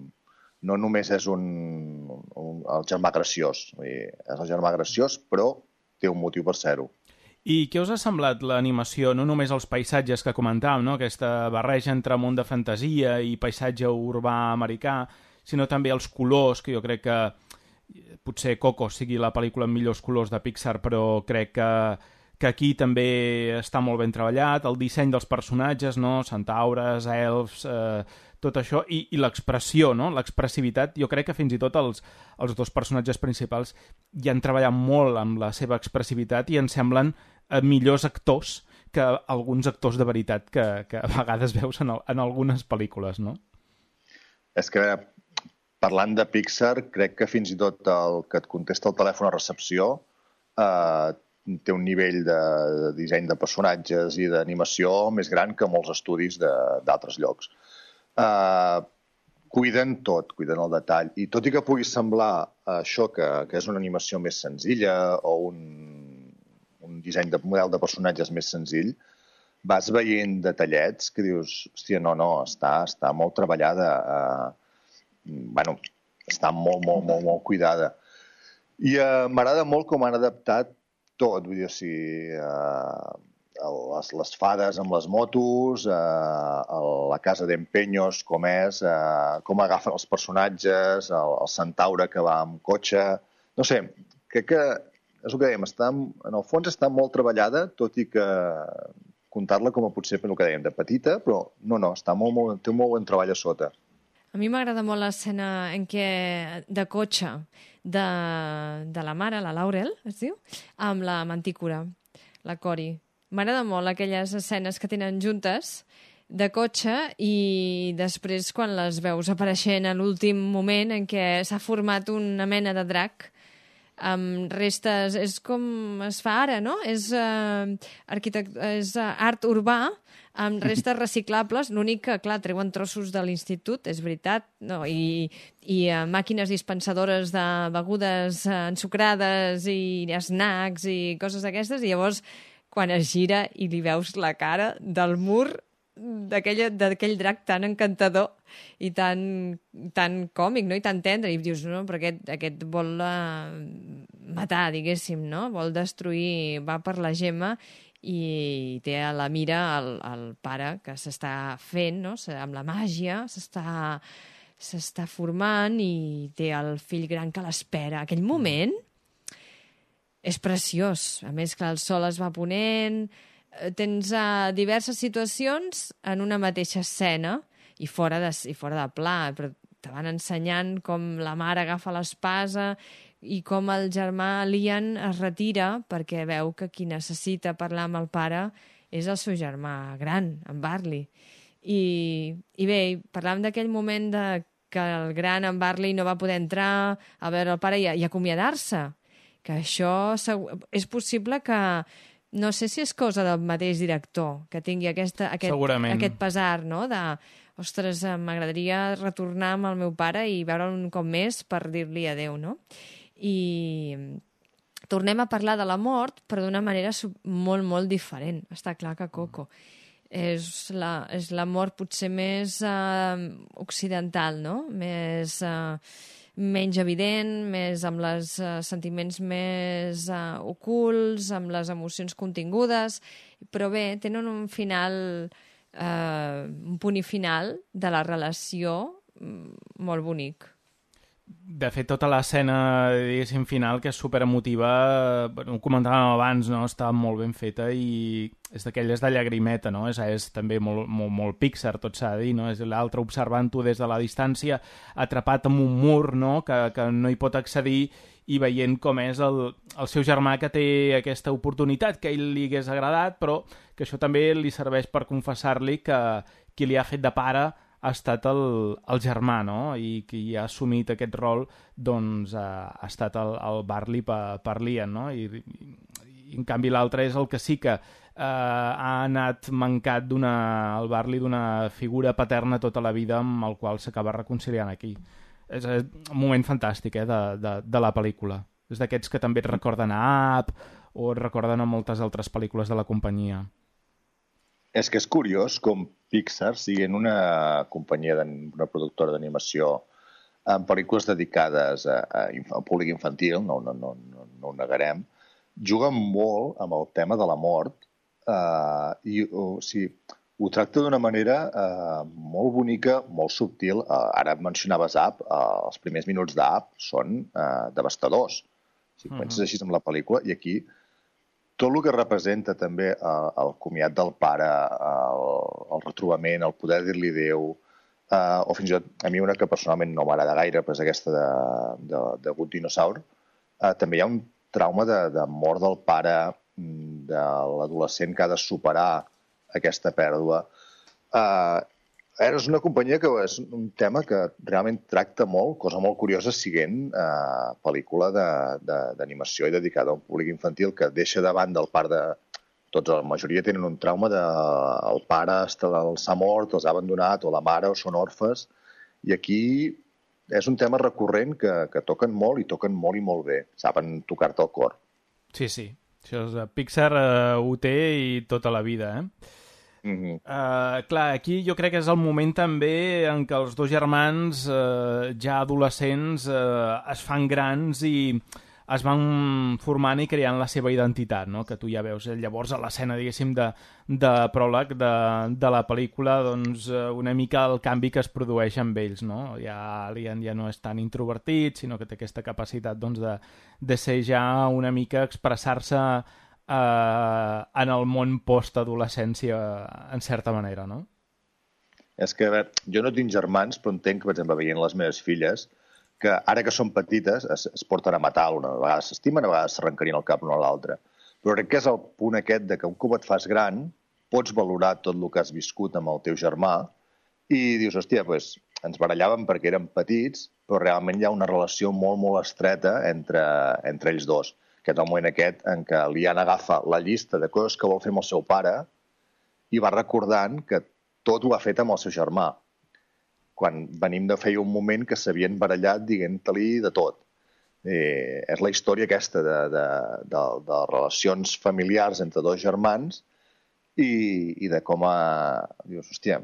no només és un, un, el germà graciós, és el germà graciós, però té un motiu per ser-ho. I què us ha semblat l'animació, no només els paisatges que comentàvem, no? Aquesta barreja entre món de fantasia i paisatge urbà americà, sinó també els colors, que jo crec que potser Coco sigui la pel·lícula amb millors colors de Pixar, però crec que, que aquí també està molt ben treballat, el disseny dels personatges, no? Centaures, elfs, eh, tot això, i, i l'expressió, no? L'expressivitat, jo crec que fins i tot els, els dos personatges principals hi han treballat molt amb la seva expressivitat i ens semblen eh, millors actors que alguns actors de veritat que, que a vegades veus en, el, en algunes pel·lícules, no? És que parlant de Pixar, crec que fins i tot el que et contesta el telèfon a recepció eh, té un nivell de, de disseny de personatges i d'animació més gran que molts estudis d'altres llocs. Eh, cuiden tot, cuiden el detall. I tot i que pugui semblar eh, això que, que és una animació més senzilla o un, un disseny de model de personatges més senzill, vas veient detallets que dius, hòstia, no, no, està, està molt treballada, eh, bueno, està molt, molt, molt, molt cuidada. I eh, m'agrada molt com han adaptat tot, vull dir, o sigui, eh, les, les fades amb les motos, eh, la casa d'empenyos com és, eh, com agafen els personatges, el, el centaure que va amb cotxe... No sé, crec que és el que dèiem, està, en el fons està molt treballada, tot i que comptar-la com a potser el que dèiem, de petita, però no, no, està molt, molt, té un molt bon treball a sota. A mi m'agrada molt l'escena en què, de cotxe de, de la mare, la Laurel, es diu, amb la mantícora, la Cori. M'agrada molt aquelles escenes que tenen juntes de cotxe i després quan les veus apareixent a l'últim moment en què s'ha format una mena de drac amb restes... És com es fa ara, no? És, uh, arquitect... és uh, art urbà, amb restes reciclables. L'únic que, clar, treuen trossos de l'institut, és veritat, no? I, i uh, màquines dispensadores de begudes uh, ensucrades i snacks i coses d'aquestes, i llavors, quan es gira i li veus la cara del mur d'aquell drac tan encantador i tan, tan còmic, no? I tan tendre, i dius, no, però aquest, aquest vol uh, matar, diguéssim, no? Vol destruir, va per la Gemma i té a la mira el, el pare que s'està fent, no? Amb la màgia, s'està s'està formant i té el fill gran que l'espera. Aquell moment és preciós. A més que el sol es va ponent, tens uh, diverses situacions en una mateixa escena i fora de, i fora de pla, però te van ensenyant com la mare agafa l'espasa i com el germà Lian es retira perquè veu que qui necessita parlar amb el pare és el seu germà gran, en Barley. I, i bé, parlàvem d'aquell moment de que el gran en Barley no va poder entrar a veure el pare i, i acomiadar-se, que això és possible que no sé si és cosa del mateix director, que tingui aquesta, aquest, aquest pesar, no?, de, ostres, m'agradaria retornar amb el meu pare i veure'l un cop més per dir-li adéu, no? I tornem a parlar de la mort, però d'una manera molt, molt diferent. Està clar que Coco és la, és la mort potser més uh, occidental, no?, més... Uh, menys evident, més amb els uh, sentiments més uh, ocults, amb les emocions contingudes, però bé, tenen un final, uh, un punt i final de la relació molt bonic. De fet, tota l'escena, diguéssim, final, que és superemotiva, bueno, ho comentàvem abans, no? Està molt ben feta i és d'aquelles de llagrimeta, no? És, és també molt, molt, molt Pixar, tot s'ha de dir, no? És l'altre observant-ho des de la distància, atrapat en un mur, no?, que, que no hi pot accedir, i veient com és el, el seu germà que té aquesta oportunitat que a ell li hagués agradat, però que això també li serveix per confessar-li que qui li ha fet de pare ha estat el, el germà, no?, i qui ha assumit aquest rol, doncs, ha, ha estat el, el Barley per, per Lian, no?, I, i, i en canvi l'altre és el que sí que eh, ha anat mancat d'una, el Barley d'una figura paterna tota la vida amb el qual s'acaba reconciliant aquí. És un moment fantàstic, eh, de, de, de la pel·lícula. És d'aquests que també et recorden a Up o et recorden a moltes altres pel·lícules de la companyia. És que és curiós com Pixar, siguent una companyia, una productora d'animació amb pel·lícules dedicades a, a, a públic infantil, no, no, no, no, no ho negarem, juguen molt amb el tema de la mort eh, i o, o sigui, ho tracta d'una manera eh, molt bonica, molt subtil. Eh, ara mencionaves Up, eh, els primers minuts d'Up són eh, devastadors. Si uh-huh. penses així amb la pel·lícula, i aquí tot el que representa també eh, el comiat del pare, el, el retrobament, el poder dir-li adéu, eh, o fins i tot a mi una que personalment no m'agrada gaire, però és aquesta de, de, de Good Dinosaur, eh, també hi ha un trauma de, de mort del pare, de l'adolescent que ha de superar aquesta pèrdua. Uh, és una companyia que és un tema que realment tracta molt, cosa molt curiosa, siguent uh, pel·lícula d'animació i dedicada a un públic infantil que deixa de banda el part de... Tots, la majoria tenen un trauma de el pare s'ha mort, els ha abandonat, o la mare, o són orfes, i aquí és un tema recurrent que, que toquen molt i toquen molt i molt bé. Saben tocar-te el cor. Sí, sí. Això és, Pixar uh, ho té i tota la vida, eh? Mm-hmm. Uh, clar, aquí jo crec que és el moment també en què els dos germans uh, ja adolescents uh, es fan grans i es van formant i creant la seva identitat, no?, que tu ja veus. Llavors, a l'escena, diguéssim, de, de pròleg de, de la pel·lícula, doncs una mica el canvi que es produeix amb ells, no? Ja Lian ja no és tan introvertit, sinó que té aquesta capacitat, doncs, de, de ser ja una mica expressar-se Uh, en el món post-adolescència, en certa manera, no? És que, a veure, jo no tinc germans, però entenc que, per exemple, veient les meves filles, que ara que són petites es, es porten a matar una. A vegades s'estimen, a vegades s'arrencarien el cap l'una a l'altra. Però crec que és el punt aquest de que un cop et fas gran pots valorar tot el que has viscut amb el teu germà i dius, hòstia, doncs, ens barallàvem perquè érem petits, però realment hi ha una relació molt, molt estreta entre, entre ells dos, que és el moment aquest en què l'Ian agafa la llista de coses que vol fer amb el seu pare i va recordant que tot ho ha fet amb el seu germà, quan venim de fer un moment que s'havien barallat dient-li de tot. Eh, és la història aquesta de, de, de, de relacions familiars entre dos germans i, i de com a... Dius, hòstia,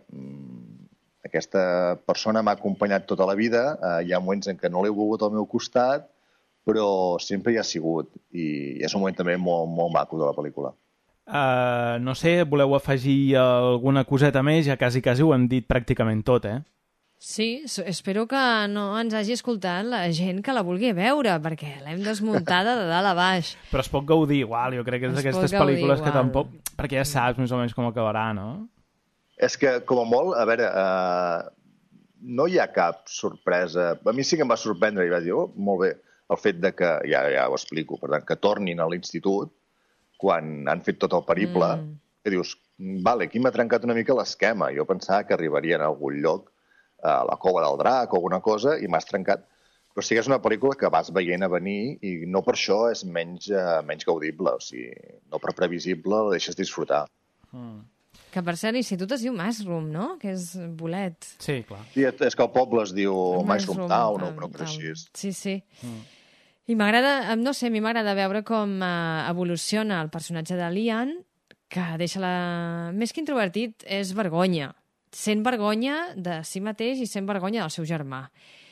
aquesta persona m'ha acompanyat tota la vida, eh, hi ha moments en què no l'he volgut al meu costat, però sempre hi ha sigut, i és un moment també molt, molt maco de la pel·lícula. Uh, no sé, voleu afegir alguna coseta més? Ja quasi, quasi ho hem dit pràcticament tot, eh? Sí, espero que no ens hagi escoltat la gent que la vulgui veure, perquè l'hem desmuntada de dalt a baix. Però es pot gaudir igual, jo crec que és d'aquestes pel·lícules que tampoc... Perquè ja saps més o menys com acabarà, no? És que, com a molt, a veure, uh, no hi ha cap sorpresa. A mi sí que em va sorprendre i vaig dir, oh, molt bé, el fet de que, ja, ja ho explico, per tant, que tornin a l'institut quan han fet tot el periple, mm. que dius, vale, aquí m'ha trencat una mica l'esquema. Jo pensava que arribarien a algun lloc, a la cova del drac o alguna cosa, i m'has trencat. Però sí que és una pel·lícula que vas veient a venir i no per això és menys, uh, menys gaudible. O sigui, no per previsible la deixes disfrutar. Mm. Que per cert, l'institut es diu Mushroom, no? Que és bolet. Sí, clar. Sí, és que el poble es diu Mushroom Town o una cosa així. Sí, sí. Mm. I m'agrada, no sé, a mi m'agrada veure com uh, evoluciona el personatge de l'Ian, que deixa la... Més que introvertit, és vergonya. Sent vergonya de si mateix i sent vergonya del seu germà.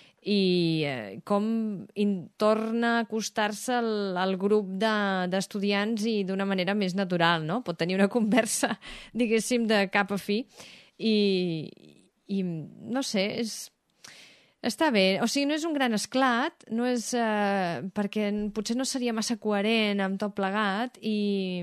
I eh, com in, torna a acostar-se al, al grup d'estudiants de, i d'una manera més natural, no? Pot tenir una conversa, diguéssim, de cap a fi. I, i no sé, és... Està bé. O sigui, no és un gran esclat, no és... Eh, perquè potser no seria massa coherent amb tot plegat i...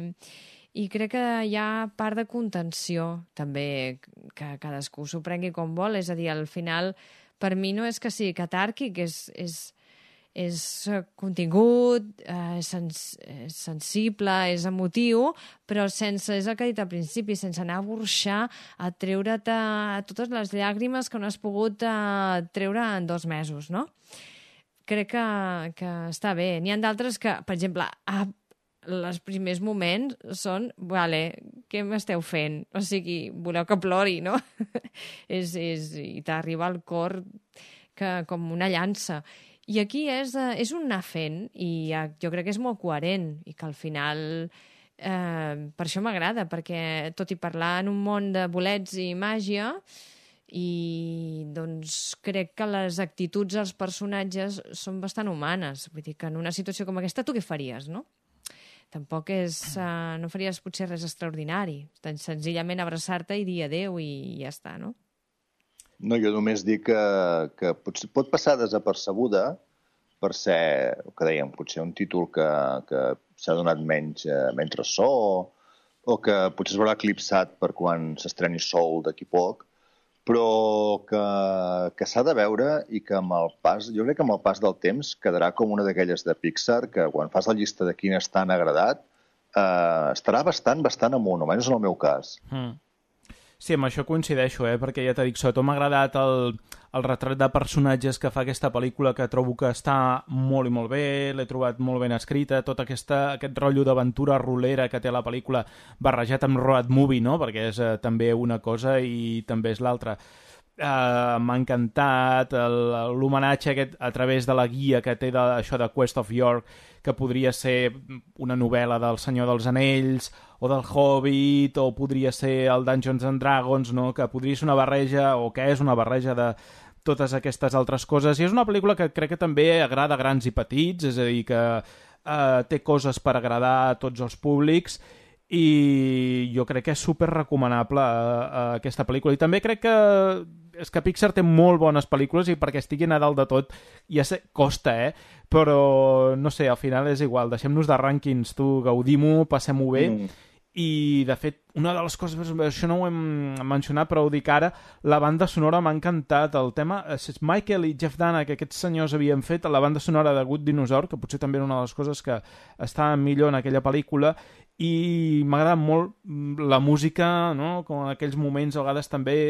I crec que hi ha part de contenció, també, que cadascú s'ho prengui com vol. És a dir, al final, per mi no és que sigui catàrquic, és, és, és contingut, és, sens, és sensible, és emotiu, però sense, és el que he dit al principi, sense anar a burxar, a treure't a totes les llàgrimes que no has pogut a, treure en dos mesos, no? Crec que, que està bé. N'hi ha d'altres que, per exemple, a els primers moments són, vale, què m'esteu fent? O sigui, voleu que plori, no? és, és, I t'arriba al cor que, com una llança. I aquí és, és un anar fent, i jo crec que és molt coherent, i que al final, eh, per això m'agrada, perquè tot i parlar en un món de bolets i màgia, i doncs crec que les actituds dels personatges són bastant humanes. Vull dir que en una situació com aquesta tu què faries, no? Tampoc és... Uh, no faries potser res extraordinari. Tan senzillament abraçar-te i dir adéu i ja està, no? No, jo només dic que, que potser pot passar desapercebuda per ser, el que dèiem, potser un títol que, que s'ha donat menys, eh, menys ressò o que potser es veurà eclipsat per quan s'estreni Soul d'aquí poc, però que, que s'ha de veure i que amb el pas, jo crec que amb el pas del temps quedarà com una d'aquelles de Pixar que quan fas la llista de quines t'han agradat eh, estarà bastant, bastant amunt, almenys en el meu cas. Mm. Sí, amb això coincideixo, eh? Perquè ja t'he dit, sobretot m'ha agradat el, el retrat de personatges que fa aquesta pel·lícula, que trobo que està molt i molt bé, l'he trobat molt ben escrita, tot aquesta, aquest rotllo d'aventura rolera que té la pel·lícula barrejat amb road movie, no? Perquè és eh, també una cosa i també és l'altra. Uh, m'ha encantat l'homenatge aquest a través de la guia que té de, això de Quest of York, que podria ser una novel·la del Senyor dels Anells o del Hobbit, o podria ser el Dungeons and Dragons, no? Que podria ser una barreja, o que és una barreja de totes aquestes altres coses, i és una pel·lícula que crec que també agrada a grans i petits, és a dir, que uh, té coses per agradar a tots els públics, i jo crec que és super recomanable uh, uh, aquesta pel·lícula. I també crec que és que Pixar té molt bones pel·lícules i perquè estiguin a dalt de tot ja sé, costa, eh? Però no sé, al final és igual, deixem-nos de rànquings, tu, gaudim-ho, passem-ho bé. Mm. I, de fet, una de les coses, això no ho hem mencionat, però ho dic ara, la banda sonora m'ha encantat. El tema, és Michael i Jeff Dana, que aquests senyors havien fet, la banda sonora de Good Dinosaur, que potser també era una de les coses que estava millor en aquella pel·lícula, i m'agrada molt la música, no? Com en aquells moments, a vegades també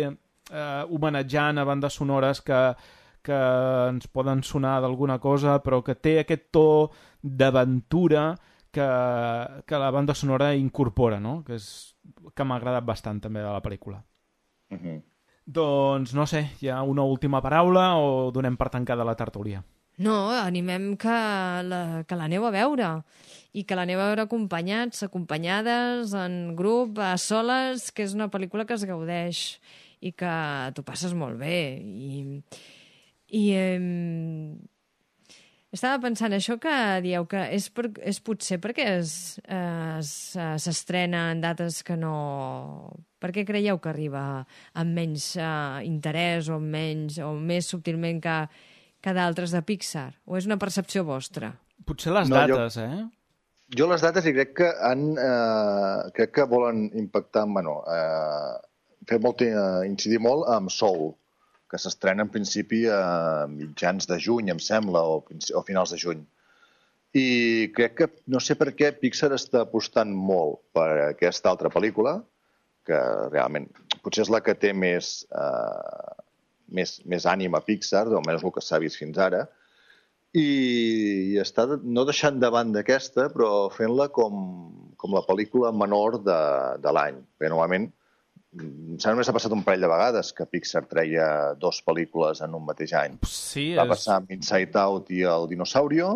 eh, homenatjant a bandes sonores que, que ens poden sonar d'alguna cosa, però que té aquest to d'aventura que, que la banda sonora incorpora, no? Que, és, que m'ha agradat bastant també de la pel·lícula. Uh-huh. Doncs no sé, hi ha una última paraula o donem per tancada la tertúlia? No, animem que la, que l'aneu a veure i que l'aneu a veure acompanyats, acompanyades, en grup, a soles, que és una pel·lícula que es gaudeix i que t'ho passes molt bé. I, i eh, estava pensant això que dieu, que és, per, és potser perquè s'estrena en dates que no... Per què creieu que arriba amb menys uh, interès o amb menys, o més subtilment que que d'altres de Pixar? O és una percepció vostra? Potser les no, dates, jo, eh? Jo les dates i crec que han, eh, crec que volen impactar, bueno, eh, fer molt, eh, incidir molt amb Soul, que s'estrena en principi a mitjans de juny, em sembla, o, o finals de juny. I crec que, no sé per què, Pixar està apostant molt per aquesta altra pel·lícula, que realment potser és la que té més... Eh, més, més ànima Pixar, almenys el que s'ha vist fins ara, i, i està no deixant de banda aquesta, però fent-la com, com la pel·lícula menor de, de l'any. Perquè normalment, em sembla que s'ha passat un parell de vegades que Pixar treia dos pel·lícules en un mateix any. Sí, Va és... passar amb Inside Out i el Dinosaurio,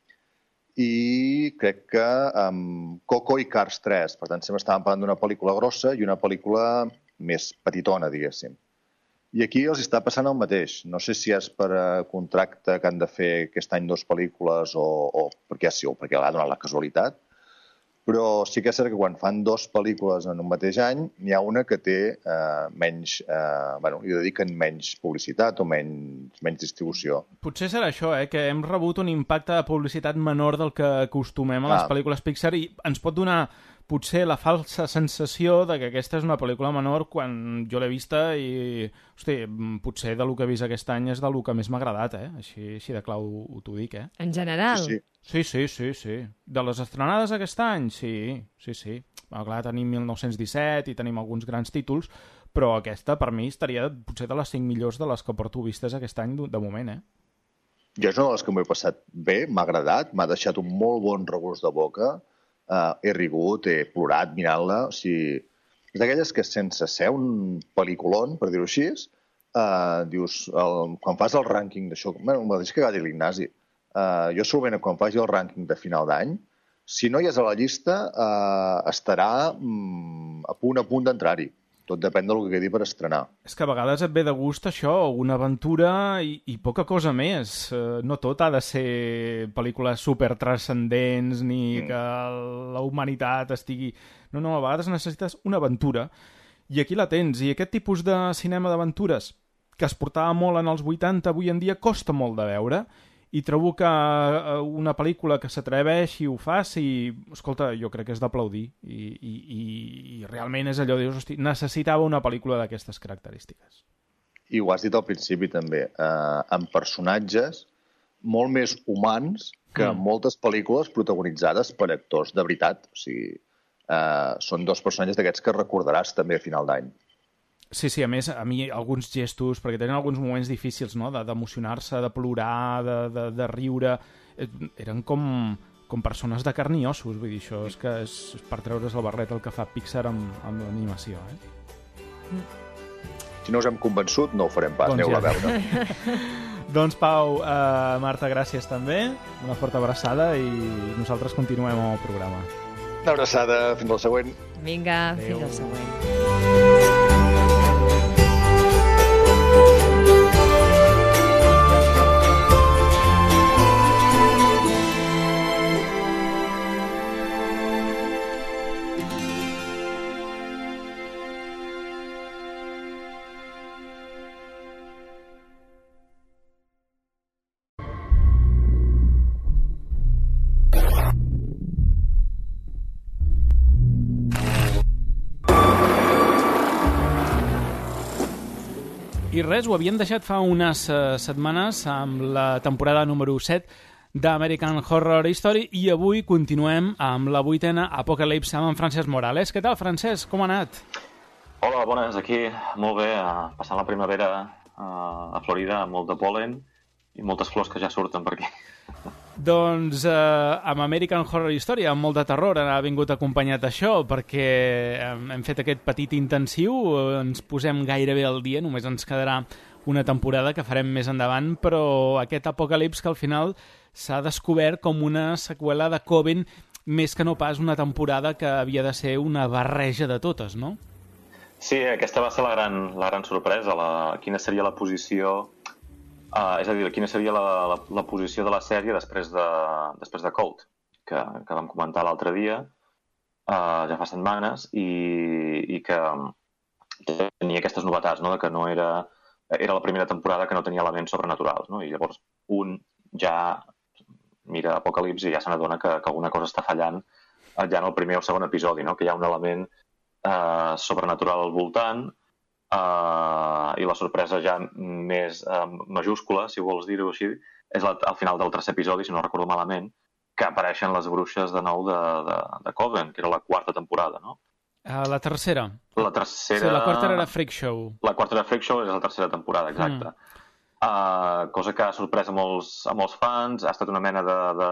i crec que amb Coco i Cars tres. Per tant, sempre estàvem parlant d'una pel·lícula grossa i una pel·lícula més petitona, diguéssim. I aquí els està passant el mateix. No sé si és per contracte que han de fer aquest any dues pel·lícules o, o perquè sí, o perquè l'ha donat la casualitat, però sí que és cert que quan fan dues pel·lícules en un mateix any, n'hi ha una que té eh, menys... Eh, bueno, li dediquen menys publicitat o menys, menys distribució. Potser serà això, eh? Que hem rebut un impacte de publicitat menor del que acostumem a les ah. pel·lícules Pixar i ens pot donar potser la falsa sensació de que aquesta és una pel·lícula menor quan jo l'he vista i, hosti, potser del que he vist aquest any és del que més m'ha agradat, eh? Així, així de clar t'ho dic, eh? En general? Sí, sí, sí, sí, sí. De les estrenades aquest any, sí, sí, sí. Bueno, clar, tenim mil nou-cents disset i tenim alguns grans títols, però aquesta, per mi, estaria potser de les cinc millors de les que porto vistes aquest any de moment, eh? Jo és una de les que m'he passat bé, m'ha agradat, m'ha deixat un molt bon regust de boca. Uh, he rigut, he plorat mirant-la, o sigui, és d'aquelles que sense ser un pel·lículon, per dir-ho així, uh, dius, el, quan fas el rànquing d'això, bueno, el mateix que va dir l'Ignasi, uh, jo solament quan faci el rànquing de final d'any, si no hi és a la llista, uh, estarà um, a punt a punt d'entrar-hi. Tot depèn del que quedi per estrenar. És que a vegades et ve de gust això, una aventura i, i poca cosa més. No tot ha de ser pel·lícules supertranscendents ni mm. que la humanitat estigui... No, no, a vegades necessites una aventura i aquí la tens. I aquest tipus de cinema d'aventures que es portava molt en els vuitanta, avui en dia costa molt de veure i trobo que una pel·lícula que s'atreveixi i ho faci, escolta, jo crec que és d'aplaudir i, i, i, i realment és allò, dius, hosti, necessitava una pel·lícula d'aquestes característiques. I ho has dit al principi també, eh, amb personatges molt més humans que mm. moltes pel·lícules protagonitzades per actors de veritat. O sigui, eh, són dos personatges d'aquests que recordaràs també a final d'any. Sí, sí, a més, a mi alguns gestos, perquè tenen alguns moments difícils, no?, d'emocionar-se, de plorar, de, de, de riure, eren com, com persones de carn i ossos, vull dir, això és que és per treure's el barret el que fa Pixar amb, amb l'animació, eh? Mm. Si no us hem convençut, no ho farem pas, doncs aneu-la ja. a veure. Doncs Pau, eh, Marta, gràcies també, una forta abraçada i nosaltres continuem amb el programa. Una abraçada, fins al següent. Vinga, adéu. Fins al següent. I res, ho havíem deixat fa unes uh, setmanes amb la temporada número set d'American Horror Story i avui continuem amb la vuitena Apocalipse amb en Francesc Morales. Què tal, Francesc? Com ha anat? Hola, bones, aquí, molt bé, uh, passant la primavera uh, a Florida, amb molt de pol·len i moltes flors que ja surten per aquí. Doncs eh, amb American Horror Story, amb molt de terror, ha vingut acompanyat això, perquè hem, hem fet aquest petit intensiu, ens posem gairebé al dia, només ens quedarà una temporada que farem més endavant, però aquest Apocalips que al final s'ha descobert com una seqüela de Coven, més que no pas una temporada que havia de ser una barreja de totes, no? Sí, aquesta va ser la gran, la gran sorpresa, la, quina seria la posició, uh, és a dir, quina seria la, la, la posició de la sèrie després de, després de Cult, que, que vam comentar l'altre dia, uh, ja fa setmanes, i, i que tenia aquestes novetats, no? De que no era, era la primera temporada que no tenia elements sobrenaturals, no? I llavors un ja mira Apocalipsi i ja se n'adona que, que alguna cosa està fallant ja en el primer o segon episodi, no? Que hi ha un element Uh, sobrenatural al voltant uh, i la sorpresa ja més uh, majúscula, si vols dir-ho així, és la, al final del tercer episodi, si no recordo malament, que apareixen les bruixes de nou de, de, de Coven, que era la quarta temporada, no? Uh, la tercera. La tercera... Sí, la quarta era Freak Show. La quarta era Freak Show, és la tercera temporada, exacte. Mm. Uh, cosa que ha sorprès a molts, a molts fans, ha estat una mena de... de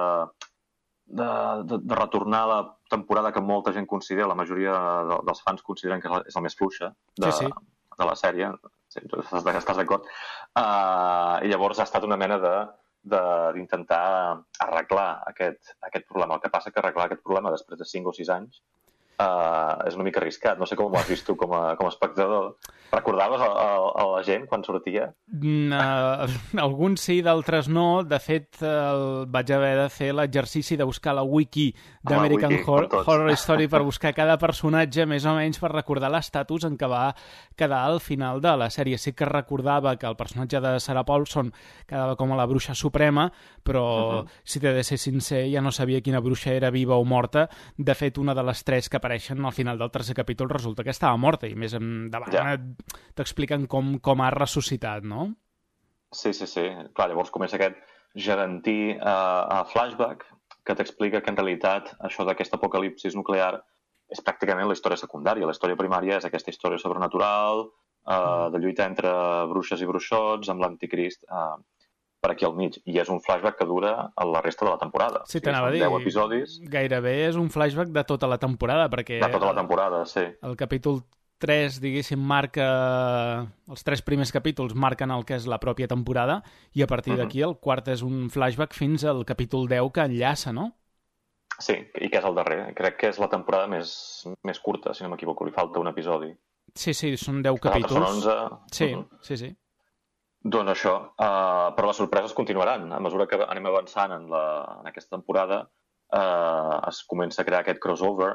De, de, de retornar a la temporada que molta gent considera, la majoria de, dels fans consideren que és la més fluixa de, sí, sí. de la sèrie, sí, estàs, estàs d'acord? Uh, I llavors ha estat una mena de d'intentar arreglar aquest, aquest problema. El que passa que arreglar aquest problema després de cinc o sis anys uh, és una mica arriscat. No sé com ho has vist tu com a, com a espectador. Recordaves a, a, a la gent quan sortia? Uh, alguns sí, d'altres no. De fet, el, vaig haver de fer l'exercici de buscar la wiki d'American wiki, Horror, Horror Story per buscar cada personatge, més o menys per recordar l'estatus en què va quedar al final de la sèrie. Sí que recordava que el personatge de Sarah Paulson quedava com a la bruixa suprema, però uh-huh. si t'he de ser sincer, ja no sabia quina bruixa era viva o morta. De fet, una de les tres que apareixen al final del tercer capítol resulta que estava morta, i més endavant ja. T'expliquen com, com ha ressuscitat, no? Sí, sí, sí. Clar, llavors comença aquest gegantí uh, a flashback que t'explica que en realitat això d'aquest apocalipsis nuclear és pràcticament la història secundària. La història primària és aquesta història sobrenatural, uh, de lluita entre bruixes i bruixots, amb l'anticrist uh, per aquí al mig. I és un flashback que dura la resta de la temporada. Sí, t'anava a dir, deu episodis. Gairebé és un flashback de tota la temporada, perquè... De tota la temporada, sí. El capítol tres, diguéssim, marca... Els tres primers capítols marquen el que és la pròpia temporada, i a partir uh-huh. d'aquí el quart és un flashback fins al capítol deu que enllaça, no? Sí, i que és el darrer. Crec que és la temporada més, més curta, si no m'equivoco. Li falta un episodi. Sí, sí, són deu capítols. Són onze. Sí, uh-huh. sí, sí. Doncs això, uh, però les sorpreses continuaran. A mesura que anem avançant en, la, en aquesta temporada, uh, es comença a crear aquest crossover.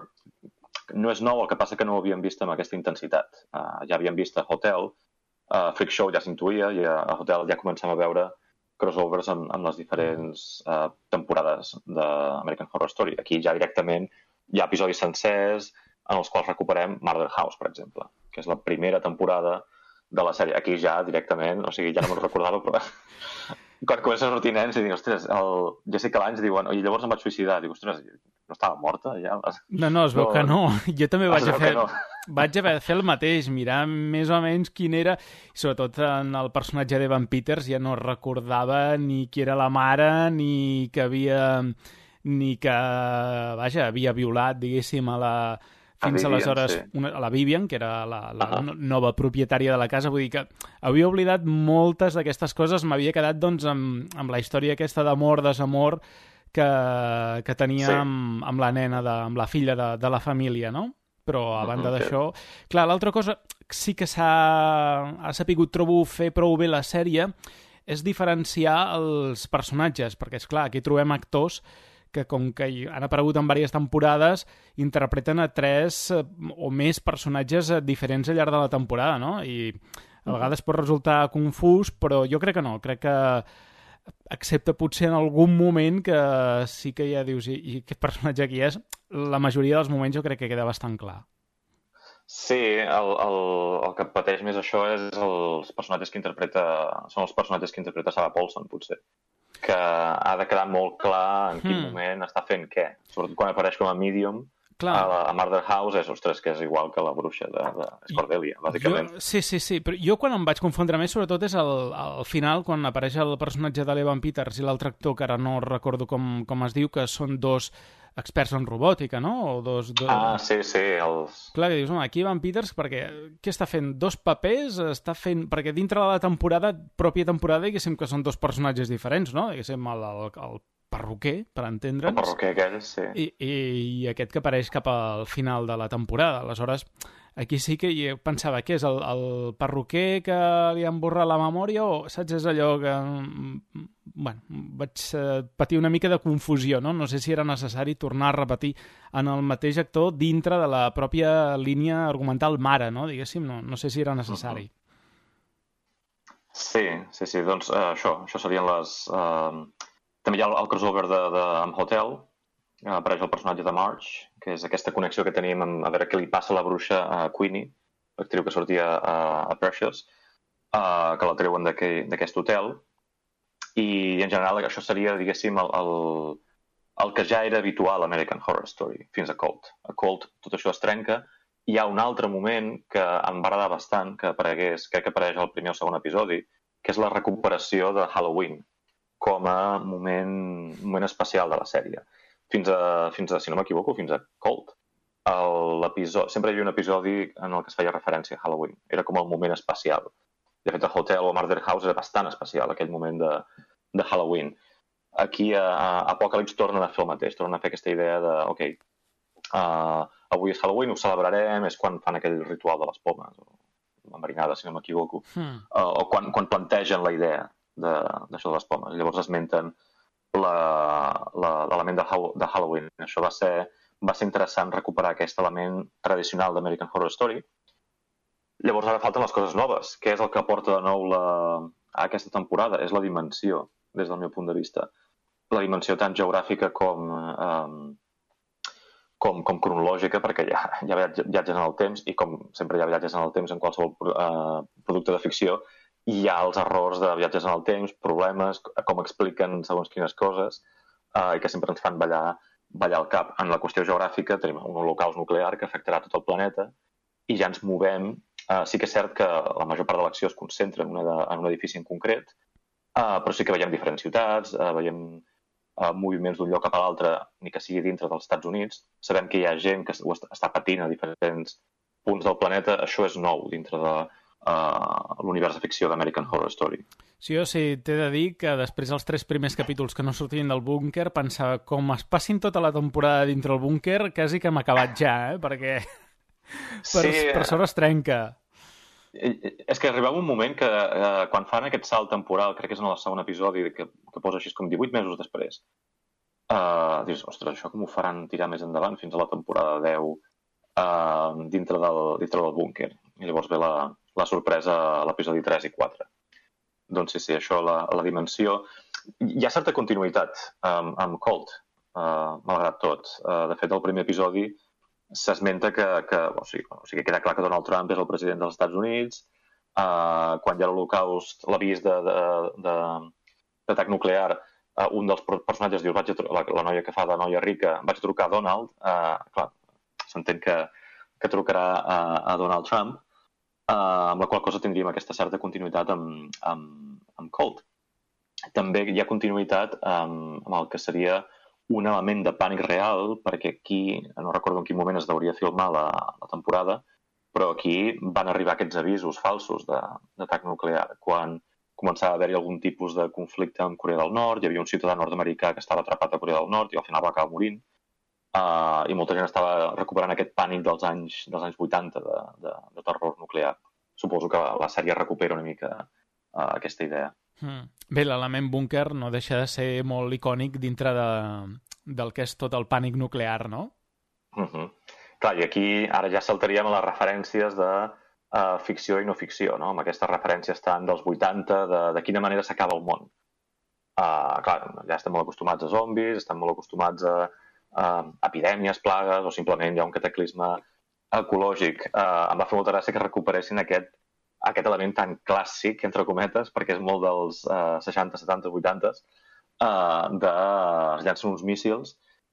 No és nou, el que passa que no ho havíem vist amb aquesta intensitat. Uh, ja havíem vist a Hotel, uh, Freak Show ja s'intuïa, i a, a Hotel ja comencem a veure crossovers amb, amb les diferents uh, temporades d'American Horror Story. Aquí ja directament hi ha episodis sencers en els quals recuperem Murder House, per exemple, que és la primera temporada de la sèrie. Aquí ja directament, o sigui, ja no me'n recordava, però quan comença a sortir nens i dic, ostres, el Jessica Lange diuen, i llavors em vaig suïcidar. Dic, ostres, no estava morta ja? No, no, es veu no, que no. Jo també vaig, a fer, no. vaig haver de fer el mateix, mirar més o menys quin era, i sobretot en el personatge d'Evan Peters ja no recordava ni qui era la mare, ni que havia... ni que, vaja, havia violat, diguéssim, a la... fins Vivian, aleshores sí. una, a la Vivian, que era la, la uh-huh. nova propietària de la casa. Vull dir que havia oblidat moltes d'aquestes coses, m'havia quedat doncs amb, amb la història aquesta d'amor, desamor que, que tenia sí. amb, amb la nena, de, amb la filla de, de la família, no? Però a banda uh-huh, d'això... Sí. Clar, l'altra cosa sí que s'ha ha sapigut, trobo, fer prou bé la sèrie és diferenciar els personatges, perquè, és clar, aquí trobem actors que com que han aparegut en diverses temporades, interpreten a tres o més personatges diferents al llarg de la temporada, no? I a vegades pot resultar confús, però jo crec que no. Crec que, excepte potser en algun moment que sí que ja dius, i, i aquest personatge qui és, la majoria dels moments jo crec que queda bastant clar. Sí, el, el, el que pateix més això és els personatges que interpreta... Són els personatges que interpreta Sarah Paulson, potser. Que ha de quedar molt clar en quin hmm. moment està fent què. Sobretot quan apareix com a medium. Clar. A, la, a Murder House és, ostres, que és igual que la bruixa de, de Cordelia, bàsicament. Jo, sí, sí, sí, però jo quan em vaig confondre més, sobretot és al, al final, quan apareix el personatge de l'Evan Peters i l'altre actor, que ara no recordo com, com es diu, que són dos experts en robòtica, no? O dos, dos... Ah, sí, sí. Els... Clar, que dius, home, aquí Evan Peters, perquè què està fent? Dos papers? Està fent... Perquè dintre de la temporada, pròpia temporada, diguéssim que són dos personatges diferents, no? Diguéssim, el, el, el perruquer, per entendre'ns. El perruquer aquell, sí. I, i, I aquest que apareix cap al final de la temporada. Aleshores, aquí sí que jo pensava, què és, el, el perruquer que li han borrat la memòria o, saps, és allò que... Bueno, vaig patir una mica de confusió, no? No sé si era necessari tornar a repetir en el mateix actor dintre de la pròpia línia argumental mare, no? Diguéssim, no, no sé si era necessari. Sí, sí, sí, doncs uh, això, això serien les... Uh... També hi ha el, el crossover de, de amb Hotel, apareix el personatge de Marge, que és aquesta connexió que tenim amb, a veure què li passa a la bruixa a Queenie, l'actriu que sortia a, a Precious, uh, que la treuen d'aquest hotel, i en general això seria, diguéssim, el, el, el que ja era habitual a American Horror Story, fins a Cult. A Cult tot això es trenca. Hi ha un altre moment que em va agradar bastant, que aparegués, crec que apareix al primer o segon episodi, que és la recuperació de Halloween, com a moment, moment especial de la sèrie. Fins a, fins a si no m'equivoco, fins a Cult. Sempre hi havia un episodi en el que es feia referència a Halloween. Era com el moment especial. De fet, a Hotel o Murder House era bastant especial, aquell moment de, de Halloween. Aquí a, a Apocalypse tornen a fer el mateix, tornen a fer aquesta idea de, ok, uh, avui és Halloween, ho celebrarem, és quan fan aquell ritual de les pomes, o la marinada, si no m'equivoco, hmm. uh, o quan, quan plantegen la idea d'això de, de les pomes. Llavors esmenten l'element de, de Halloween. Això va ser, va ser interessant recuperar aquest element tradicional d'American Horror Story. Llavors ara falten les coses noves. Què és el que aporta de nou la, a aquesta temporada? És la dimensió, des del meu punt de vista. La dimensió tant geogràfica com, um, com, com cronològica, perquè hi ha, hi ha viatges en el temps, i com sempre hi ha viatges en el temps en qualsevol uh, producte de ficció, hi ha els errors de viatges en el temps, problemes, com expliquen segons quines coses, uh, i que sempre ens fan ballar, ballar el cap. En la qüestió geogràfica tenim un holocaust nuclear que afectarà tot el planeta, i ja ens movem. Uh, sí que és cert que la major part de l'acció es concentra en, una de, en un edifici en concret, uh, però sí que veiem diferents ciutats, uh, veiem uh, moviments d'un lloc cap a l'altre, ni que sigui dintre dels Estats Units. Sabem que hi ha gent que ho està patint a diferents punts del planeta. Això és nou dintre de uh, l'univers de ficció d'American Horror Story. Sí, jo sí, t'he de dir que després dels tres primers capítols que no sortien del búnquer, pensava, com es passin tota la temporada dintre el búnquer, quasi que hem acabat ja, eh? Perquè... Per, sí, per sort es trenca. És que arribava un moment que eh, quan fan aquest salt temporal, crec que és en el segon episodi, que, que posa així com divuit mesos després, eh, dius, ostres, això com ho faran tirar més endavant fins a la temporada deu eh, dintre del, dintre del búnquer. I llavors ve la, la sorpresa a l'episodi tres i quatre. Doncs sí, sí, això, la, la dimensió... Hi ha certa continuïtat um, amb Cult, uh, malgrat tot. Uh, de fet, el primer episodi s'esmenta que, que o, sigui, o sigui, queda clar que Donald Trump és el president dels Estats Units, uh, quan hi ha l'Holocaust, l'avís d'atac de, de, de nuclear, uh, un dels personatges diu, vaig a la, la noia que fa de noia rica, vaig a trucar a Donald, uh, clar, s'entén que, que trucarà a, a Donald Trump, uh, amb la qual cosa tindríem aquesta certa continuïtat amb, amb, amb Cult. També hi ha continuïtat amb, amb el que seria un element de pànic real, perquè aquí, no recordo en quin moment es hauria filmar la, la temporada, però aquí van arribar aquests avisos falsos d'atac nuclear. Quan començava a haver-hi algun tipus de conflicte amb Corea del Nord, hi havia un ciutadà nord-americà que estava atrapat a Corea del Nord i al final va acabar morint, uh, i molta gent estava recuperant aquest pànic dels anys, dels anys vuitanta de, de, de terror nuclear. Suposo que la sèrie recupera una mica uh, aquesta idea. Hmm. Bé, l'element búnquer no deixa de ser molt icònic dintre de, del que és tot el pànic nuclear, no? Uh-huh. Clar, i aquí ara ja saltaríem a les referències de uh, ficció i no ficció, no? Amb aquestes referències tant dels vuitanta, de, de quina manera s'acaba el món. Uh, clar, ja estem molt acostumats a zombis, estem molt acostumats a uh, epidèmies, plagues, o simplement hi ha un cataclisme ecològic. Uh, em va fer molta gràcia que recuperessin aquest aquest element tan clàssic, entre cometes, perquè és molt dels uh, seixanta, setanta, vuitanta, uh, de es llancen uns míssils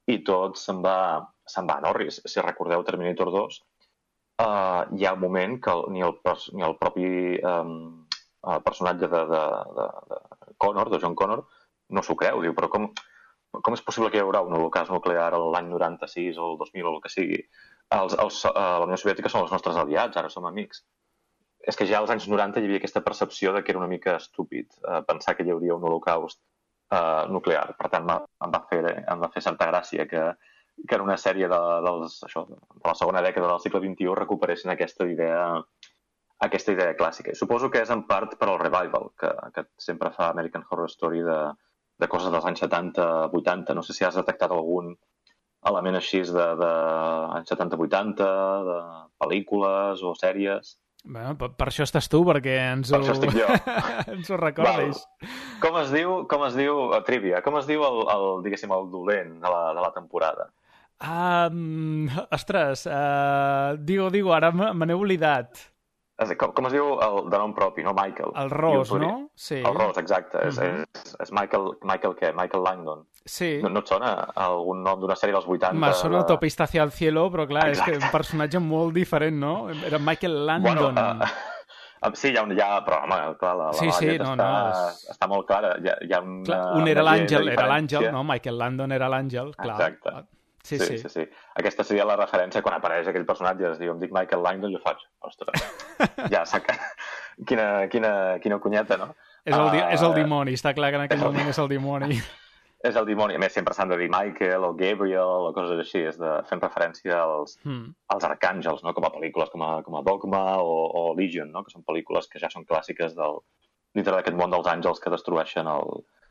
i tot se'n va, se'n va a Norris. Si recordeu Terminator dos, uh, hi ha un moment que el, ni, el, ni el propi um, el personatge de, de, de, de Connor, de John Connor, no s'ho creu. Diu, però com, com és possible que hi haurà un holocaust nuclear l'any noranta-sis o el dos mil o el que sigui? Els, els, uh, la Unió Soviètica són els nostres aliats, ara som amics. És que ja als anys noranta hi havia aquesta percepció de que era una mica estúpid uh, pensar que hi hauria un holocaust uh, nuclear. Per tant, em va fer, em va fer certa gràcia que, que en una sèrie de, dels, això, de la segona dècada del segle vint-i-u recuperessin aquesta idea, aquesta idea clàssica. I suposo que és en part per al revival que, que sempre fa American Horror Story de, de coses dels anys setanta vuitanta. No sé si has detectat algun element així de, de anys setanta vuitanta, de pel·lícules o sèries. Bueno, per, per això estàs tu, perquè ens ho, per això estic jo. ens ho recordis. Com es diu, com es diu, trivia, com es diu el, el diguéssim, el dolent de la, de la temporada? Um, ostres, uh, digo, digo, ara me n'he oblidat. Com, com es diu el de nom propi, no? Michael. El Ross, no? Sí. El Ross, exacte. Uh -huh. és, és, és Michael, Michael què? Michael Langdon. Sí. No, no et sona algun nom d'una sèrie dels vuitanta? Me sona de... Autopista hacia el cielo, però clar, exacte. És que un personatge molt diferent, no? Era Michael Landon. Bueno, uh, sí, hi ha un... Ja, però, home, clar, la, sí, la sí, no, està, no, és... està molt clara. Hi ha, hi ha una, clar, un era l'Àngel, era l'Àngel, no? Michael Landon era l'Àngel, clar. Exacte. Sí, sí, sí. sí, sí. Aquesta seria la referència quan apareix aquell personatge, es diu, em dic Michael Langdon, jo faig, ostres, ja saca, quina, quina, quina cunyeta, no? És el, uh, és el dimoni, està clar que en aquell és moment el... és el dimoni. És el dimoni, a més sempre s'han de dir Michael o Gabriel o coses així, és de, fent referència als, hmm. als arcàngels, no? Com a pel·lícules com a, com a Dogma o, o Legion, no? Que són pel·lícules que ja són clàssiques del, dintre d'aquest món dels àngels que destrueixen el,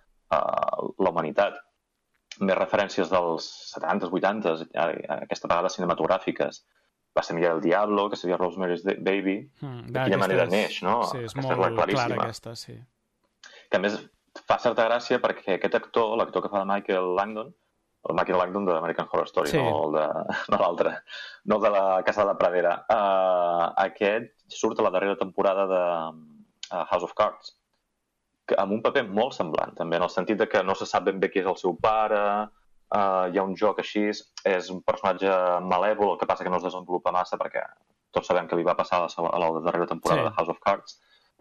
uh, la humanitat. Més referències dels setanta, vuitanta, aquesta vegada cinematogràfiques. Va ser Miguel el Diablo, que seria Rosemary's Baby. Mm, de quina manera és... neix, no? Sí, és aquesta molt és clara aquesta, sí. Que a més fa certa gràcia perquè aquest actor, l'actor que fa de Michael Langdon, el Michael Langdon de American Horror Story, sí. no el de no l'altre, no el de la Casa de la Pradera. Uh, aquest surt a la darrera temporada de uh, House of Cards, amb un paper molt semblant, també, en el sentit de que no se sap ben bé qui és el seu pare, uh, hi ha un joc així, és un personatge malèvol, el que passa que no es desenvolupa massa perquè tots sabem que li va passar a la, a la darrera temporada sí. de House of Cards,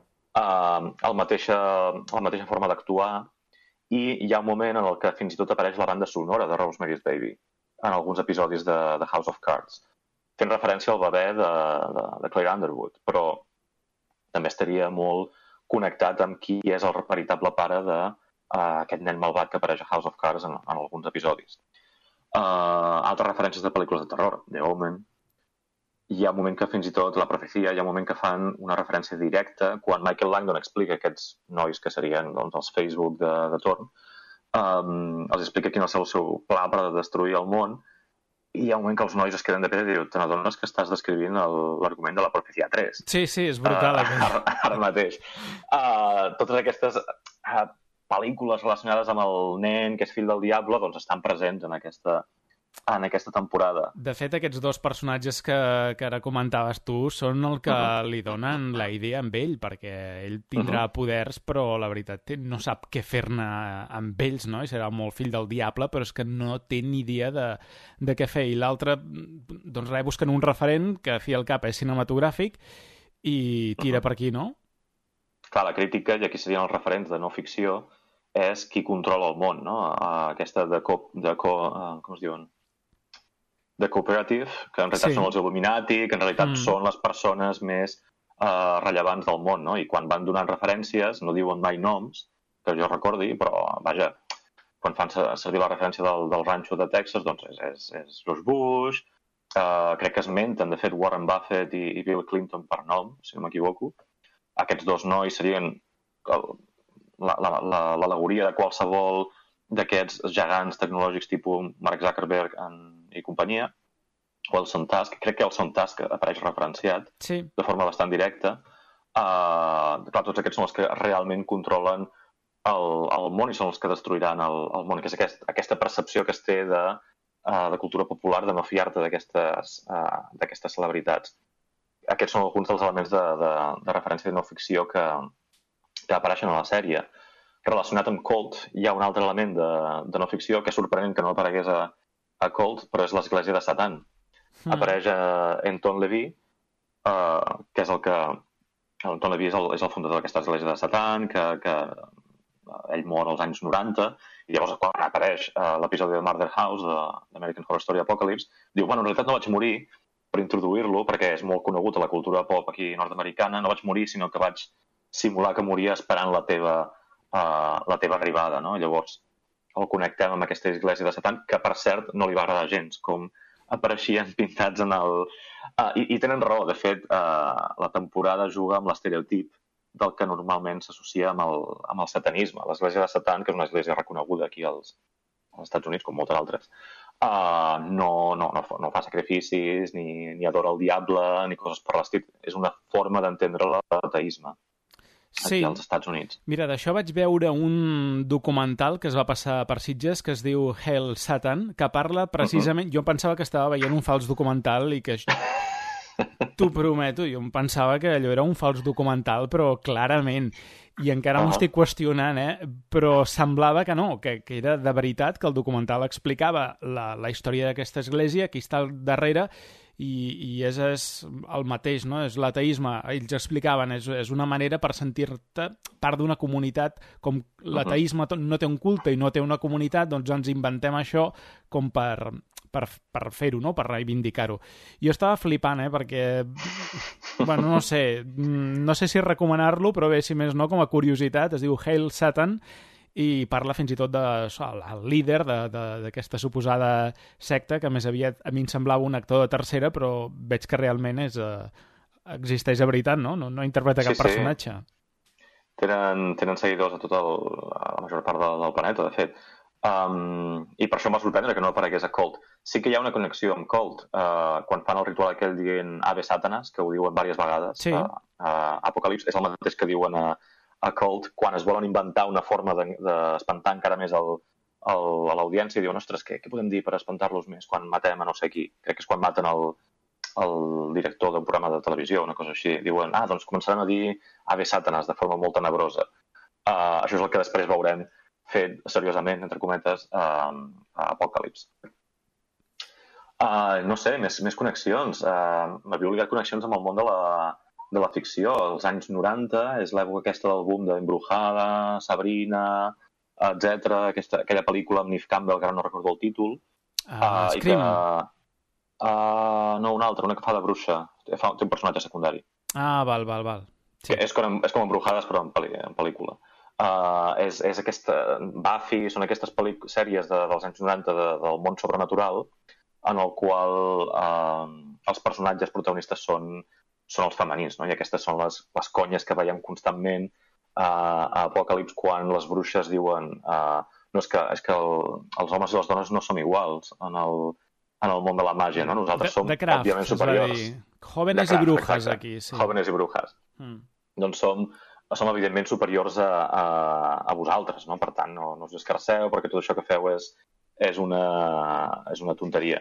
uh, el mateixa, la mateixa forma d'actuar, i hi ha un moment en el que fins i tot apareix la banda sonora de Rosemary's Baby en alguns episodis de, de House of Cards, fent referència al bebè de, de, de Claire Underwood, però també estaria molt connectat amb qui és el veritable pare d'aquest uh, nen malvat que apareix a House of Cards en, en alguns episodis. Uh, altres referències de pel·lícules de terror, The Omen. Hi ha un moment que fins i tot, la profecia, hi ha un moment que fan una referència directa quan Michael Langdon explica aquests nois que serien doncs, els Facebook de, de torn, um, els explica quin és el seu pla per destruir el món, i hi ha un moment que els nois es queden de pedra i diuen, te n'adones que estàs descrivint l'argument de la profecia tres. Sí, sí, és brutal. Uh, ara, ara mateix. Uh, totes aquestes uh, pel·lícules relacionades amb el nen, que és fill del diable, doncs estan presents en aquesta, en aquesta temporada. De fet, aquests dos personatges que, que ara comentaves tu són el que uh-huh. li donen la idea amb ell, perquè ell tindrà uh-huh. poders, però la veritat no sap què fer-ne amb ells, no? I serà molt fill del diable, però és que no té ni idea de, de què fer. I l'altre, doncs res, busquen un referent que, fi al cap, és cinematogràfic i tira uh-huh. per aquí, no? Clar, la crítica, i aquí serien els referents de no ficció, és qui controla el món, no? Aquesta de co... De co com es diuen? de Cooperative, que en realitat sí. són els Illuminati, que en realitat mm. són les persones més uh, rellevants del món, no? I quan van donant referències, no diuen mai noms, que jo recordi, però, vaja, quan fan servir la referència del, del ranxo de Texas, doncs és, és, és George Bush, uh, crec que esmenten, de fet, Warren Buffett i, i Bill Clinton per nom, si no m'equivoco. Aquests dos nois serien l'al·legoria la, la, de qualsevol d'aquests gegants tecnològics tipus Mark Zuckerberg en, i companyia, o el Sontask, crec que el Sontask apareix referenciat sí. de forma bastant directa. Uh, clar, tots aquests són els que realment controlen el, el món i són els que destruiran el, el món, que és aquest, aquesta percepció que es té de, uh, de cultura popular de no fiar-te d'aquestes uh, d'aquestes celebritats. Aquests són alguns dels elements de, de, de referència de no ficció que, que apareixen a la sèrie. Relacionat amb Cult, hi ha un altre element de, de no ficció que és sorprenent que no aparegués a, a Colt, però és l'església de Satan. Mm. Apareix uh, Anton LaVey, uh, que és el que... Anton LaVey és el, és el fundador d'aquesta església de Satan, que, que ell mor als anys noranta, i llavors quan apareix uh, l'episodi de Murder House d'American Horror Story Apocalypse, diu, bueno, en realitat no vaig morir per introduir-lo, perquè és molt conegut a la cultura pop aquí nord-americana, no vaig morir, sinó que vaig simular que moria esperant la teva, uh, la teva arribada, no? Llavors el connectem amb aquesta església de Satan, que per cert no li va agradar gens, com apareixien pintats en el... Uh, i, I tenen raó, de fet, uh, la temporada juga amb l'estereotip del que normalment s'associa amb, el, amb el satanisme. L'església de Satan, que és una església reconeguda aquí als, als Estats Units, com moltes altres, uh, no, no, no, no fa sacrificis, ni, ni adora el diable, ni coses per l'estil. És una forma d'entendre l'ateisme. Sí. Aquí als Estats Units. Mira, d'això vaig veure un documental que es va passar per Sitges que es diu Hail Satan, que parla precisament... Uh-huh. Jo pensava que estava veient un fals documental i que... T'ho prometo, jo em pensava que allò era un fals documental, però clarament. I encara uh-huh. m'ho estic qüestionant, eh? Però semblava que no, que, que era de veritat, que el documental explicava la, la història d'aquesta església, qui està al darrere, i, i és, és el mateix, no? És l'ateisme. Ells explicaven, és, és una manera per sentir-te part d'una comunitat, com l'ateisme no té un culte i no té una comunitat, doncs ens inventem això com per, per, per fer-ho, no? Per reivindicar-ho. Jo estava flipant, eh? Perquè, bueno, no sé, no sé si recomanar-lo, però bé, si més no, com a curiositat, es diu Hail Satan, i parla fins i tot del líder d'aquesta suposada secta, que més aviat a mi em semblava un actor de tercera, però veig que realment és, uh, existeix a veritat, no? No, no interpreta cap sí, personatge. Sí. Tenen, tenen seguidors a, tot el, a la major part del, del planeta, de fet. Um, I per això em va sorprendre que no aparegués a Colt. Sí que hi ha una connexió amb Colt. Uh, quan fan el ritual aquell dient Ave Satanas, que ho diuen diverses vegades, sí. uh, uh, Apocalipse, és el mateix que diuen a a Colt, quan es volen inventar una forma d'espantar de, encara més el, el, a l'audiència, i diuen, ostres, què, què podem dir per espantar-los més quan matem a no sé qui? Crec que és quan maten el, el director d'un programa de televisió, una cosa així. Diuen, ah, doncs començaran a dir Ave Satanas de forma molt tenebrosa. Uh, això és el que després veurem fet seriosament, entre cometes, uh, a Apocalipse. Uh, no sé, més, més connexions. Uh, M'havia oblidat connexions amb el món de la de la ficció. Els anys noranta és l'època aquesta del boom d'Embrujada, Sabrina, etcètera. Aquesta, aquella pel·lícula amb Neve Campbell, que ara no recordo el títol. Uh, uh, Scream. Que, uh, no, una altra, una que fa de bruixa. Té un personatge secundari. Ah, val, val, val. Sí. És, com, és com Embrujades, però en, pel·li, en pel·lícula. Uh, és, és aquesta... Buffy, són aquestes sèries de, dels anys noranta de, del món sobrenatural, en el qual uh, els personatges protagonistes són són els femenins, no? I aquestes són les, les conyes que veiem constantment uh, a Apocalipse quan les bruixes diuen uh, no, és que, és que el, els homes i les dones no som iguals en el, en el món de la màgia, no? Nosaltres som, Craft, òbviament, superiors. Jóvenes i brujas, exacte. Aquí, sí. Jóvenes i brujas. Mm. Doncs som, som, evidentment, superiors a, a, a vosaltres, no? Per tant, no, no us escarceu, perquè tot això que feu és, és, una, és una tonteria.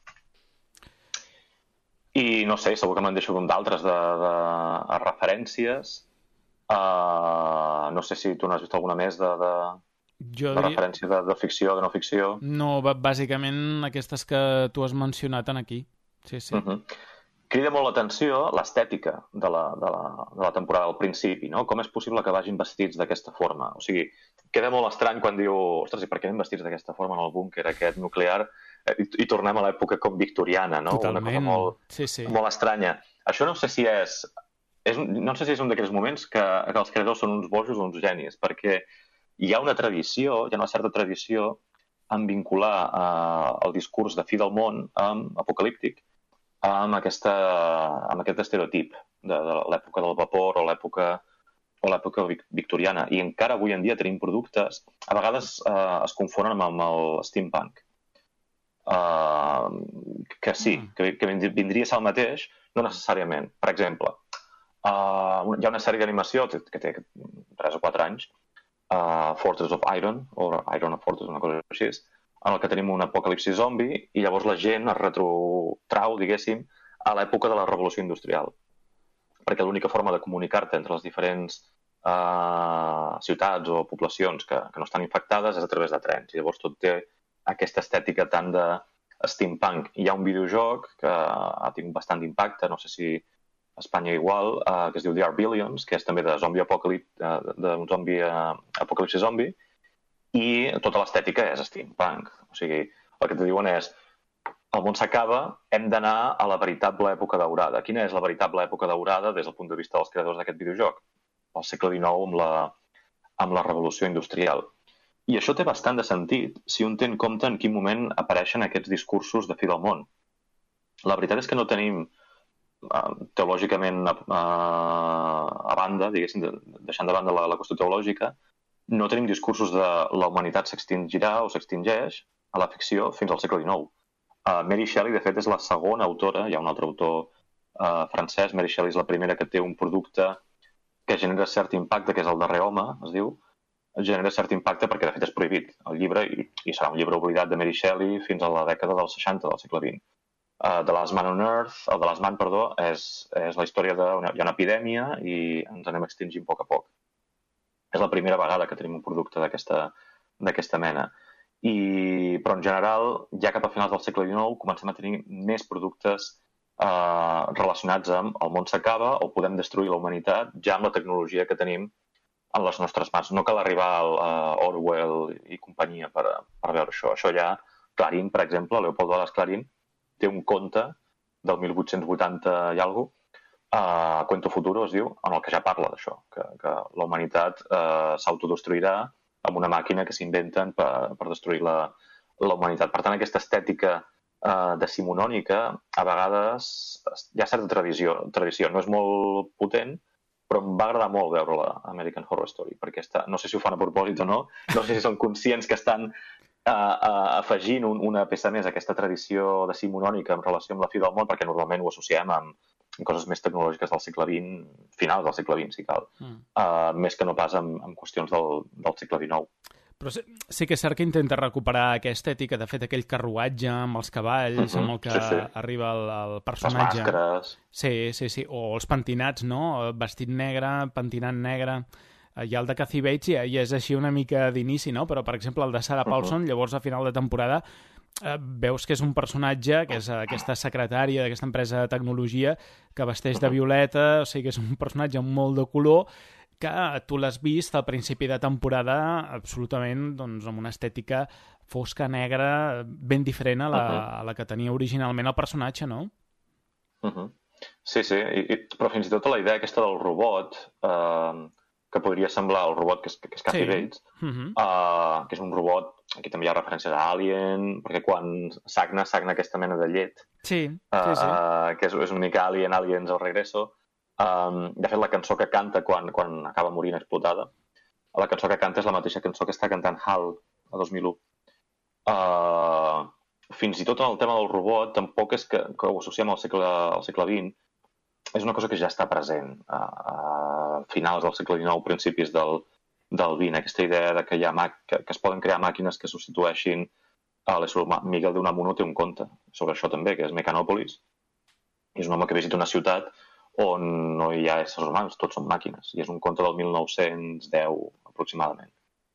I no sé, segur que me'n deixo d'altres de, de, de referències. Uh, no sé si tu n'has vist alguna més de, de, jo de diria... referència de, de ficció, de no ficció. No, bàsicament aquestes que tu has mencionat en aquí. Sí, sí. Uh-huh. Crida molt l'atenció l'estètica de la, de, la, de la temporada al principi, no? Com és possible que vagin vestits d'aquesta forma? O sigui, queda molt estrany quan diu, ostres, i per què anem vestits d'aquesta forma en el búnquer aquest nuclear? I, i tornem a l'època com victoriana, no? Totalment. Una cosa molt, sí, sí. molt estranya. Això no sé si és... és no sé si és un d'aquells moments que, que els creadors són uns bojos o uns genis, perquè hi ha una tradició, hi ha una certa tradició en vincular eh, el discurs de fi del món amb apocalíptic amb, aquesta, amb aquest estereotip de, de l'època del vapor o l'època o l'època victoriana. I encara avui en dia tenim productes, a vegades eh, es confonen amb, amb el steampunk. Uh, que sí, mm. que, que vindria a ser el mateix, no necessàriament. Per exemple, uh, hi ha una sèrie d'animació que té tres o quatre anys, uh, Fortress of Iron, o Iron of Fortress, una cosa així, en el que tenim un apocalipsi zombi i llavors la gent es retrotrau, diguéssim, a l'època de la revolució industrial. Perquè l'única forma de comunicar-te entre les diferents uh, ciutats o poblacions que, que no estan infectades és a través de trens. I llavors tot té aquesta estètica tant de steampunk. Hi ha un videojoc que ha tingut bastant impacte, no sé si a Espanya igual, uh, que es diu The Arbillions, que és també de zombi apocalipsi, uh, d'un zombi uh, apocalipsi zombi, i tota l'estètica és steampunk. O sigui, el que te diuen és el món s'acaba, hem d'anar a la veritable època daurada. Quina és la veritable època daurada des del punt de vista dels creadors d'aquest videojoc? Al segle dinou amb la, amb la revolució industrial. I això té bastant de sentit si un té en compte en quin moment apareixen aquests discursos de fi del món. La veritat és que no tenim uh, teològicament uh, a banda, diguéssim, de, deixant de banda la, la qüestió teològica, no tenim discursos de la humanitat s'extingirà o s'extingeix a la ficció fins al segle dinou. Uh, Mary Shelley, de fet, és la segona autora, hi ha un altre autor uh, francès, Mary Shelley és la primera que té un producte que genera cert impacte, que és el darrer home, es diu, genera cert impacte perquè, de fet, és prohibit el llibre i, i serà un llibre oblidat de Mary Shelley fins a la dècada dels seixanta del segle vint. Uh, The Last Man on Earth, el The Last Man, perdó, és, és la història de... Hi ha una epidèmia i ens anem extingint a poc a poc. És la primera vegada que tenim un producte d'aquesta mena. I, però, en general, ja cap a finals del segle dinou comencem a tenir més productes uh, relacionats amb el món s'acaba o podem destruir la humanitat ja amb la tecnologia que tenim en les nostres mans. No cal arribar a Orwell i companyia per, per veure això. Això ja, Clarín, per exemple, Leopoldo Alas Clarín, té un conte del mil vuit-cents vuitanta i alguna cosa, uh, Cuento Futuro es diu, en el que ja parla d'això, que, que la humanitat uh, s'autodestruirà amb una màquina que s'inventen per, per destruir la, la humanitat. Per tant, aquesta estètica uh, decimonònica, a vegades hi ha certa tradició, tradició. No és molt potent, però em va agradar molt veure-la American Horror Story, perquè està, no sé si ho fan a propòsit o no, no sé si són conscients que estan uh, uh, afegint un, una peça més a aquesta tradició decimonònica en relació amb la fi del món, perquè normalment ho associem amb coses més tecnològiques del segle vint, finals del segle vint, si cal, mm. uh, més que no pas amb, amb qüestions del, del segle dinou. Però sí, sí que és cert que intenta recuperar aquesta ètica, de fet, aquell carruatge amb els cavalls, mm-hmm, amb el que sí, sí. arriba el, el personatge. Les màscares. Sí, sí, sí. O els pentinats, no? Vestit negre, pentinat negre. Hi ha el de Kathy Bates i, i és així una mica d'inici, no? Però, per exemple, el de Sarah Paulson, mm-hmm. llavors, a final de temporada, eh, veus que és un personatge, que és aquesta secretària d'aquesta empresa de tecnologia, que vesteix mm-hmm. de violeta, o sigui que és un personatge amb molt de color, que tu l'has vist al principi de temporada absolutament doncs, amb una estètica fosca, negra, ben diferent a la, uh-huh. a la que tenia originalment el personatge, no? Uh-huh. Sí, sí, I, i, però fins i tot la idea aquesta del robot, eh, que podria semblar el robot que és, que és Kathy sí. Bates, uh-huh. eh, que és un robot, aquí també hi ha referències a Alien, perquè quan sagna, sagna aquesta mena de llet, sí, sí, sí. Eh, que és, és una mica Alien, Aliens al regreso. Um, de fet, la cançó que canta quan, quan acaba morint explotada, la cançó que canta és la mateixa cançó que està cantant Hal a dos mil u. Uh, fins i tot en el tema del robot, tampoc és que, que ho associem al segle, al segle vint, és una cosa que ja està present a, a finals del segle dinou, principis del, del vint, aquesta idea de que, hi ha mà, que, que es poden crear màquines que substitueixin a l'ésser humà. Miguel de Unamuno té un conte sobre això també, que és Mecanòpolis. És un home que visita una ciutat on no hi ha éssers humans, tots són màquines. I és un conte del mil nou-cents deu, aproximadament.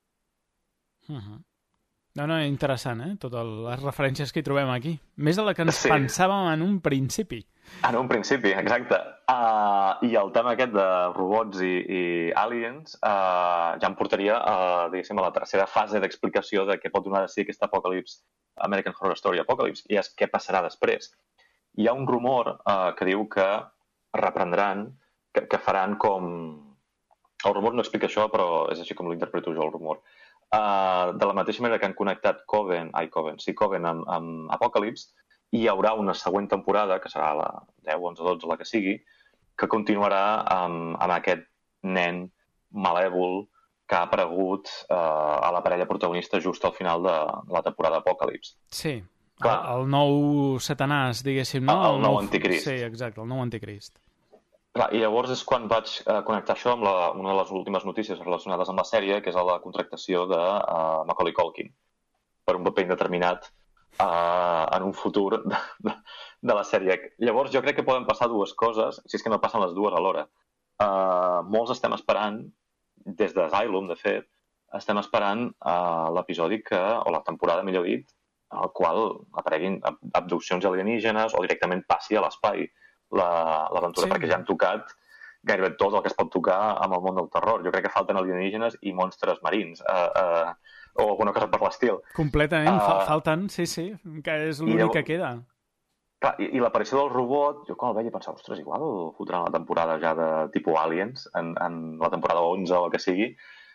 Uh-huh. No, no, interessant, eh? Totes les referències que hi trobem aquí. Més de la que ens sí. pensàvem en un principi. En un principi, exacte. Uh, I el tema aquest de robots i, i aliens uh, ja em portaria a, diguéssim, a la tercera fase d'explicació de què pot donar de si aquesta apocalips, American Horror Story Apocalypse, i és què passarà després. Hi ha un rumor uh, que diu que reprendran, que, que faran com... El rumor no explica això, però és així com l'interpreto jo, el rumor. Uh, de la mateixa manera que han connectat Coven, ai, Coven, sí, Coven amb, amb Apocalypse, hi haurà una següent temporada, que serà la deu, onze, dotze, la que sigui, que continuarà amb, amb aquest nen malèvol que ha aparegut uh, a la parella protagonista just al final de la temporada Apocalypse. Sí. Clar. El, el nou Satanàs, diguéssim, no? El, el nou anticrist. Sí, exacte, el nou anticrist. Clar, i llavors és quan vaig uh, connectar això amb la, una de les últimes notícies relacionades amb la sèrie, que és la contractació de uh, Macaulay Culkin per un paper indeterminat uh, en un futur de, de, de la sèrie. Llavors jo crec que poden passar dues coses, si és que no passen les dues alhora. Uh, molts estem esperant, des d'Asylum, de fet, estem esperant uh, l'episodi que, o la temporada, millor dit, al qual apareguin abduccions alienígenes o directament passi a l'espai l'aventura, sí. Perquè ja han tocat gairebé tot el que es pot tocar amb el món del terror. Jo crec que falten alienígenes i monstres marins, uh, uh, o alguna cosa per l'estil. Completament, uh, falten, sí, sí, que és l'únic que queda. Clar, i, i l'aparició del robot, jo quan el veia pensava, ostres, igual fotran la temporada ja de tipus Aliens, en, en la temporada onze o el que sigui.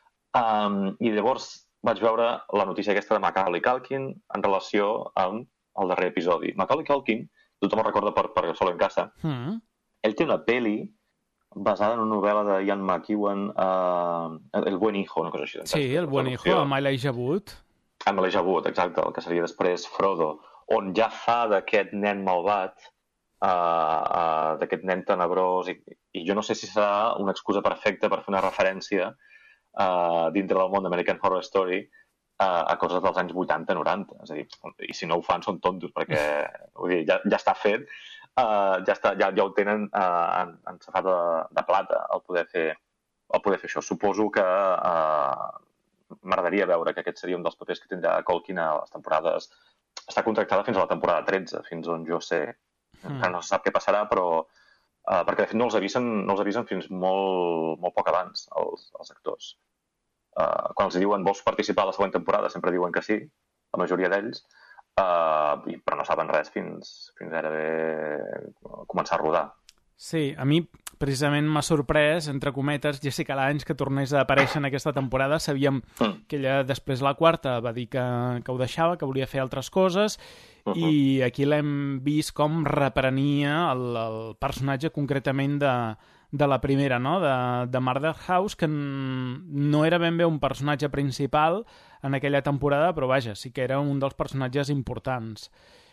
Um, I llavors vaig veure la notícia aquesta de Macaulay Culkin en relació amb el darrer episodi. Macaulay Culkin, tothom el recorda per, per Solo en Casa, mm. Ell té una peli basada en una novel·la de Ian McEwan, uh, El buen hijo, una cosa així. Sí, El buen hijo, amb Elijah Wood. Amb Elijah Wood, exacte, el que seria després Frodo, on ja fa d'aquest nen malvat, uh, uh, d'aquest nen tenebrós, i, i jo no sé si serà una excusa perfecta per fer una referència Uh, dintre del món d'American Horror Story uh, a coses dels anys vuitanta noranta. És a dir, i si no ho fan són tontos, perquè vull dir, ja, ja està fet, uh, ja, està, ja, ja ho tenen uh, en, en safata de, de plata el poder, fer, el poder fer això. Suposo que uh, m'agradaria veure que aquest seria un dels papers que tindrà Culkin a les temporades. Està contractada fins a la temporada tretze, fins on jo sé. Mm. No se sap què passarà, però Uh, perquè de fet no els avisen, no els avisen fins molt, molt poc abans els, els actors. Uh, quan els diuen vols participar a la següent temporada sempre diuen que sí, la majoria d'ells, uh, i, però no saben res fins, fins gairebé començar a rodar. Sí, a mi precisament m'ha sorprès, entre cometes, Jessica Lange, que tornés a aparèixer en aquesta temporada. Sabíem mm. que ella després la quarta va dir que, que ho deixava, que volia fer altres coses, uh-huh. i aquí l'hem vist com reprenia el, el personatge concretament de, de la primera, no? de, de Murder House, que no era ben bé un personatge principal en aquella temporada, però vaja, sí que era un dels personatges importants.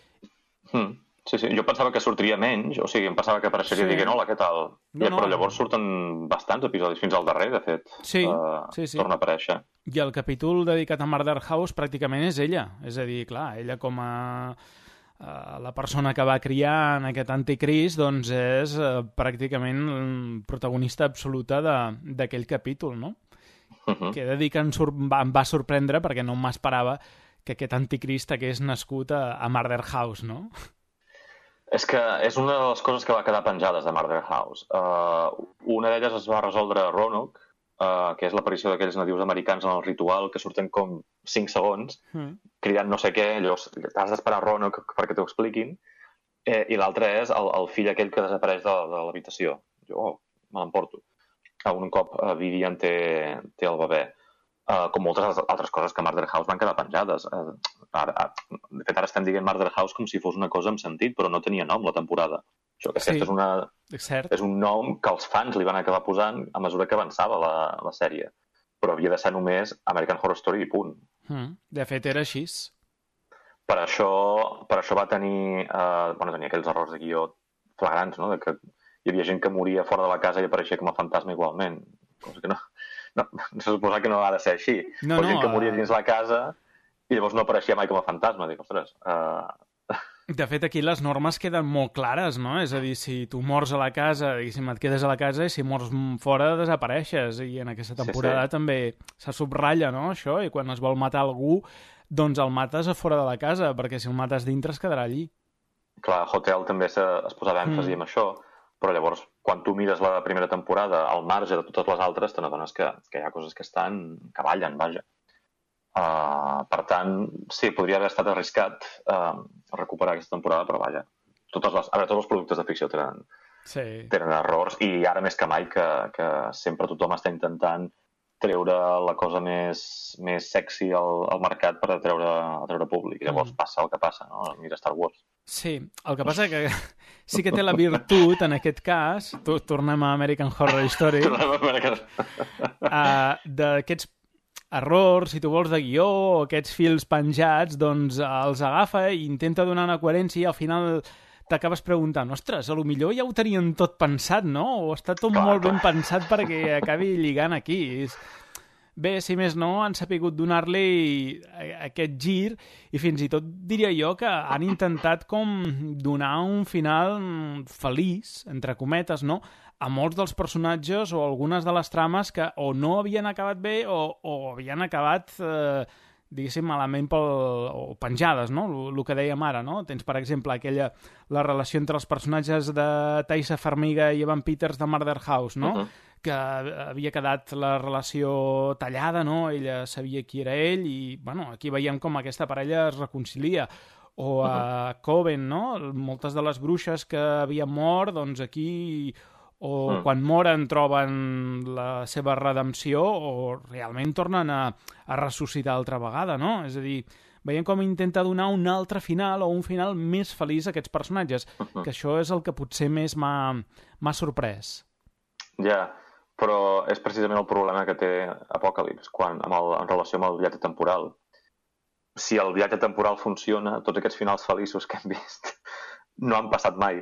Mm. Sí, sí, jo pensava que sortiria menys, o sigui, em pensava que apareixeria sí. i diguent, hola, què tal? No, I, no. Però llavors surten bastants episodis, fins al darrer, de fet. Sí, uh, sí, sí. Torna a aparèixer. I el capítol dedicat a Murder House pràcticament és ella. És a dir, clar, ella com a, a la persona que va criar en aquest anticrist, doncs és uh, pràcticament protagonista absoluta d'aquell capítol, no? Uh-huh. Que he de dir que em, sur va, em va sorprendre perquè no m'esperava que aquest anticrist hagués nascut a, a Murder House, no? És que és una de les coses que va quedar penjades de Murder House. Uh, una d'elles es va resoldre a Roanoke, uh, que és l'aparició d'aquells nadius americans en el ritual, que surten com cinc segons, mm. cridant no sé què, llavors t'has d'esperar a Roanoke perquè t'ho expliquin, eh, i l'altre és el, el fill aquell que desapareix de, de l'habitació. Jo oh, me l'emporto. Un cop uh, Vivian té, té el bebè. Uh, com moltes altres coses que a Murder House van quedar penjades. Uh, ara, ara, de fet, ara estem dient Murder House com si fos una cosa amb sentit, però no tenia nom la temporada. Això que sí, és, una, és un nom que els fans li van acabar posant a mesura que avançava la, la sèrie. Però havia de ser només American Horror Story i punt. Mm, de fet, era així. Per això, per això va tenir, uh, bueno, tenia aquells errors de guió flagrants, no? De que hi havia gent que moria fora de la casa i apareixia com a fantasma igualment. Cosa que no... No, se suposa que no ha de ser així. No, o gent no, que moria dins la casa i llavors no apareixia mai com a fantasma. Dic, ostres... Uh... De fet, aquí les normes queden molt clares, no? És a dir, si tu mors a la casa, diguéssim, et quedes a la casa, i si mors fora, desapareixes. I en aquesta temporada sí, sí. també se subratlla, no?, això, i quan es vol matar algú, doncs el mates a fora de la casa, perquè si el mates dintre es quedarà allí. Clar, Hotel també se, es posava èmfasi mm. en això, però llavors, quan tu mires la primera temporada al marge de totes les altres, te n'adones que, que hi ha coses que estan... que ballen, vaja. Uh, per tant, sí, podria haver estat arriscat uh, recuperar aquesta temporada, però vaja. Totes les, a veure, tots els productes de ficció tenen, sí. tenen errors, i ara més que mai que, que sempre tothom està intentant treure la cosa més, més sexy al, al mercat per atreure, atreure públic. I llavors mm. passa el que passa, no? Mira Star Wars. Sí, el que passa que sí que té la virtut, en aquest cas, tu, tornem a American Horror Story, uh, d'aquests errors, si tu vols, de guió, o aquests fils penjats, doncs els agafa i intenta donar una coherència i al final t'acabes preguntant, ostres, a lo millor ja ho tenien tot pensat, no? O està tot clar, molt clar. ben pensat perquè acabi lligant aquí. Bé, si més no, han sapigut donar-li aquest gir i fins i tot diria jo que han intentat com donar un final feliç, entre cometes, no?, a molts dels personatges o algunes de les trames que o no havien acabat bé o, o havien acabat, eh, diguéssim, malament pel, o penjades, no? El, el que dèiem ara, no? Tens, per exemple, aquella, la relació entre els personatges de Taissa Farmiga i Evan Peters de Murder House, no? Uh-huh. Que havia quedat la relació tallada, no? Ella sabia qui era ell i, bueno, aquí veiem com aquesta parella es reconcilia. O a uh-huh. Coven, no? Moltes de les bruixes que havien mort, doncs aquí... o mm. quan moren troben la seva redempció o realment tornen a, a ressuscitar altra vegada, no? És a dir, veiem com intenta donar un altre final o un final més feliç a aquests personatges, mm-hmm. que això és el que potser més m'ha sorprès. Ja, però és precisament el problema que té Apocalypse quan, amb el, en relació amb el viatge temporal. Si el viatge temporal funciona, tots aquests finals feliços que hem vist no han passat mai.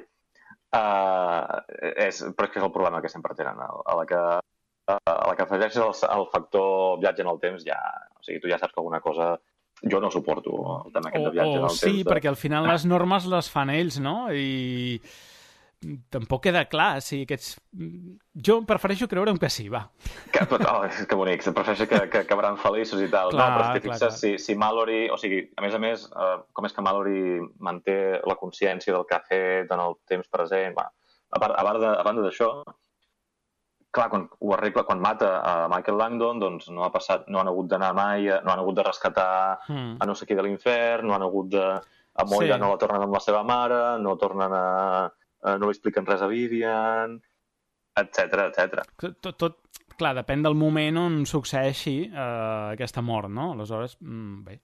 Uh, és, però és que és el problema que sempre tenen a la que, a la que afegeixes el, el factor viatge en el temps ja, o sigui, tu ja saps que alguna cosa jo no suporto el tema aquest de viatge o, en el sí, temps sí, de... perquè al final les normes les fan ells, no? I tampoc queda clar si aquests... Jo prefereixo creure'm que sí, va. Que, oh, que bonic, prefereixo que, que acabaran feliços i tal. Clar, no, però si t'hi fixes, si, si Mallory... O sigui, a més a més, uh, com és que Mallory manté la consciència del que ha fet en el temps present? Va, a, part, a, part de, a banda d'això, clar, quan ho arregla, quan mata a Michael Langdon, doncs no ha passat, no han hagut d'anar mai, no han hagut de rescatar hmm. a no sé qui de l'infern, no han hagut de... A Moira sí. No la tornen amb la seva mare, no tornen a... no li expliquen res a Vivian, etcètera, etcètera. Tot, tot, clar, depèn del moment on succeeixi eh, aquesta mort, no? Aleshores, mm, bé,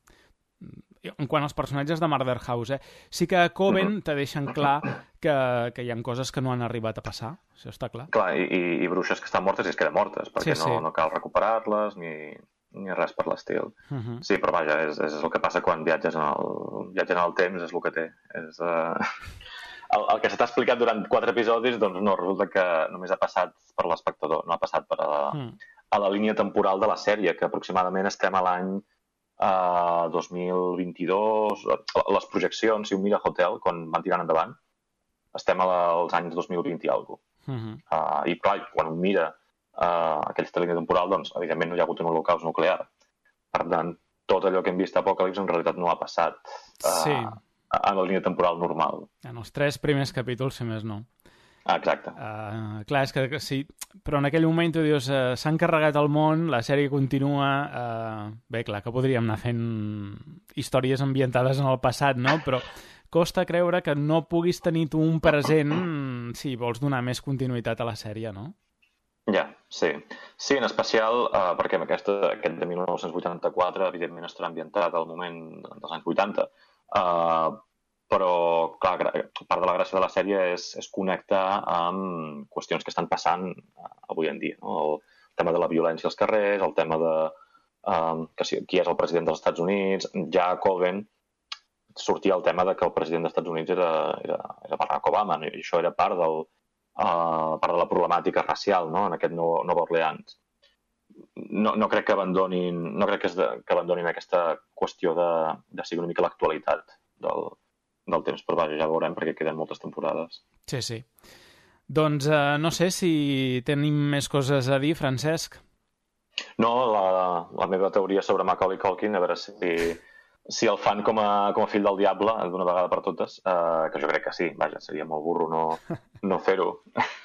en quant als personatges de Murder House, eh? Sí que a Coven te deixen clar que, que hi ha coses que no han arribat a passar, això està clar. Clar, i, i, i bruixes que estan mortes i es queden mortes, perquè sí, sí. No, no cal recuperar-les ni, ni res per l'estil. Uh-huh. Sí, però vaja, és, és el que passa quan viatges en el, viatges en el temps, és el que té. És... Uh... El, el que s'ha explicat durant quatre episodis, doncs no, resulta que només ha passat per l'espectador, no ha passat per a, mm. a la línia temporal de la sèrie, que aproximadament estem a l'any uh, dos mil vint-i-dos, les projeccions, si un mira Hotel, quan van tirant endavant, estem a la, als anys dos mil vint i alguna cosa. Mm-hmm. Uh, I clar, quan un mira uh, aquesta línia temporal, doncs evidentment no hi ha hagut un holocaust nuclear. Per tant, tot allò que hem vist a Apocalypse en realitat no ha passat. Uh, sí. En la línia temporal normal. En els tres primers capítols, si més no. Ah, exacte. Uh, clar, és que sí, però en aquell moment tu dius, uh, s'ha encarregat el món, la sèrie continua... Uh, bé, clar, que podríem anar fent històries ambientades en el passat, no? Però costa creure que no puguis tenir tu un present si vols donar més continuïtat a la sèrie, no? Ja, sí. Sí, en especial uh, perquè aquesta, aquest de mil nou-cents vuitanta-quatre evidentment estarà ambientat al moment dels anys vuitanta. Uh, però, clar, part de la gràcia de la sèrie és, és connectar amb qüestions que estan passant uh, avui en dia, no? El tema de la violència als carrers, el tema de uh, que si, qui és el president dels Estats Units. Ja a Coven sortia el tema de que el president dels Estats Units era, era, era Barack Obama, no? I això era part, del, uh, part de la problemàtica racial, no? En aquest nou, Nova Orleans. No, no crec que abandonin no crec que, és de, que abandonin aquesta qüestió de, de seguir una mica l'actualitat del, del temps, però vaja, ja veurem perquè queden moltes temporades. Sí, sí. Doncs uh, no sé si tenim més coses a dir, Francesc. No, la, la meva teoria sobre Macaulay Culkin, a veure si, si el fan com a, com a fill del diable d'una vegada per totes, uh, que jo crec que sí, vaja, seria molt burro no, no fer-ho.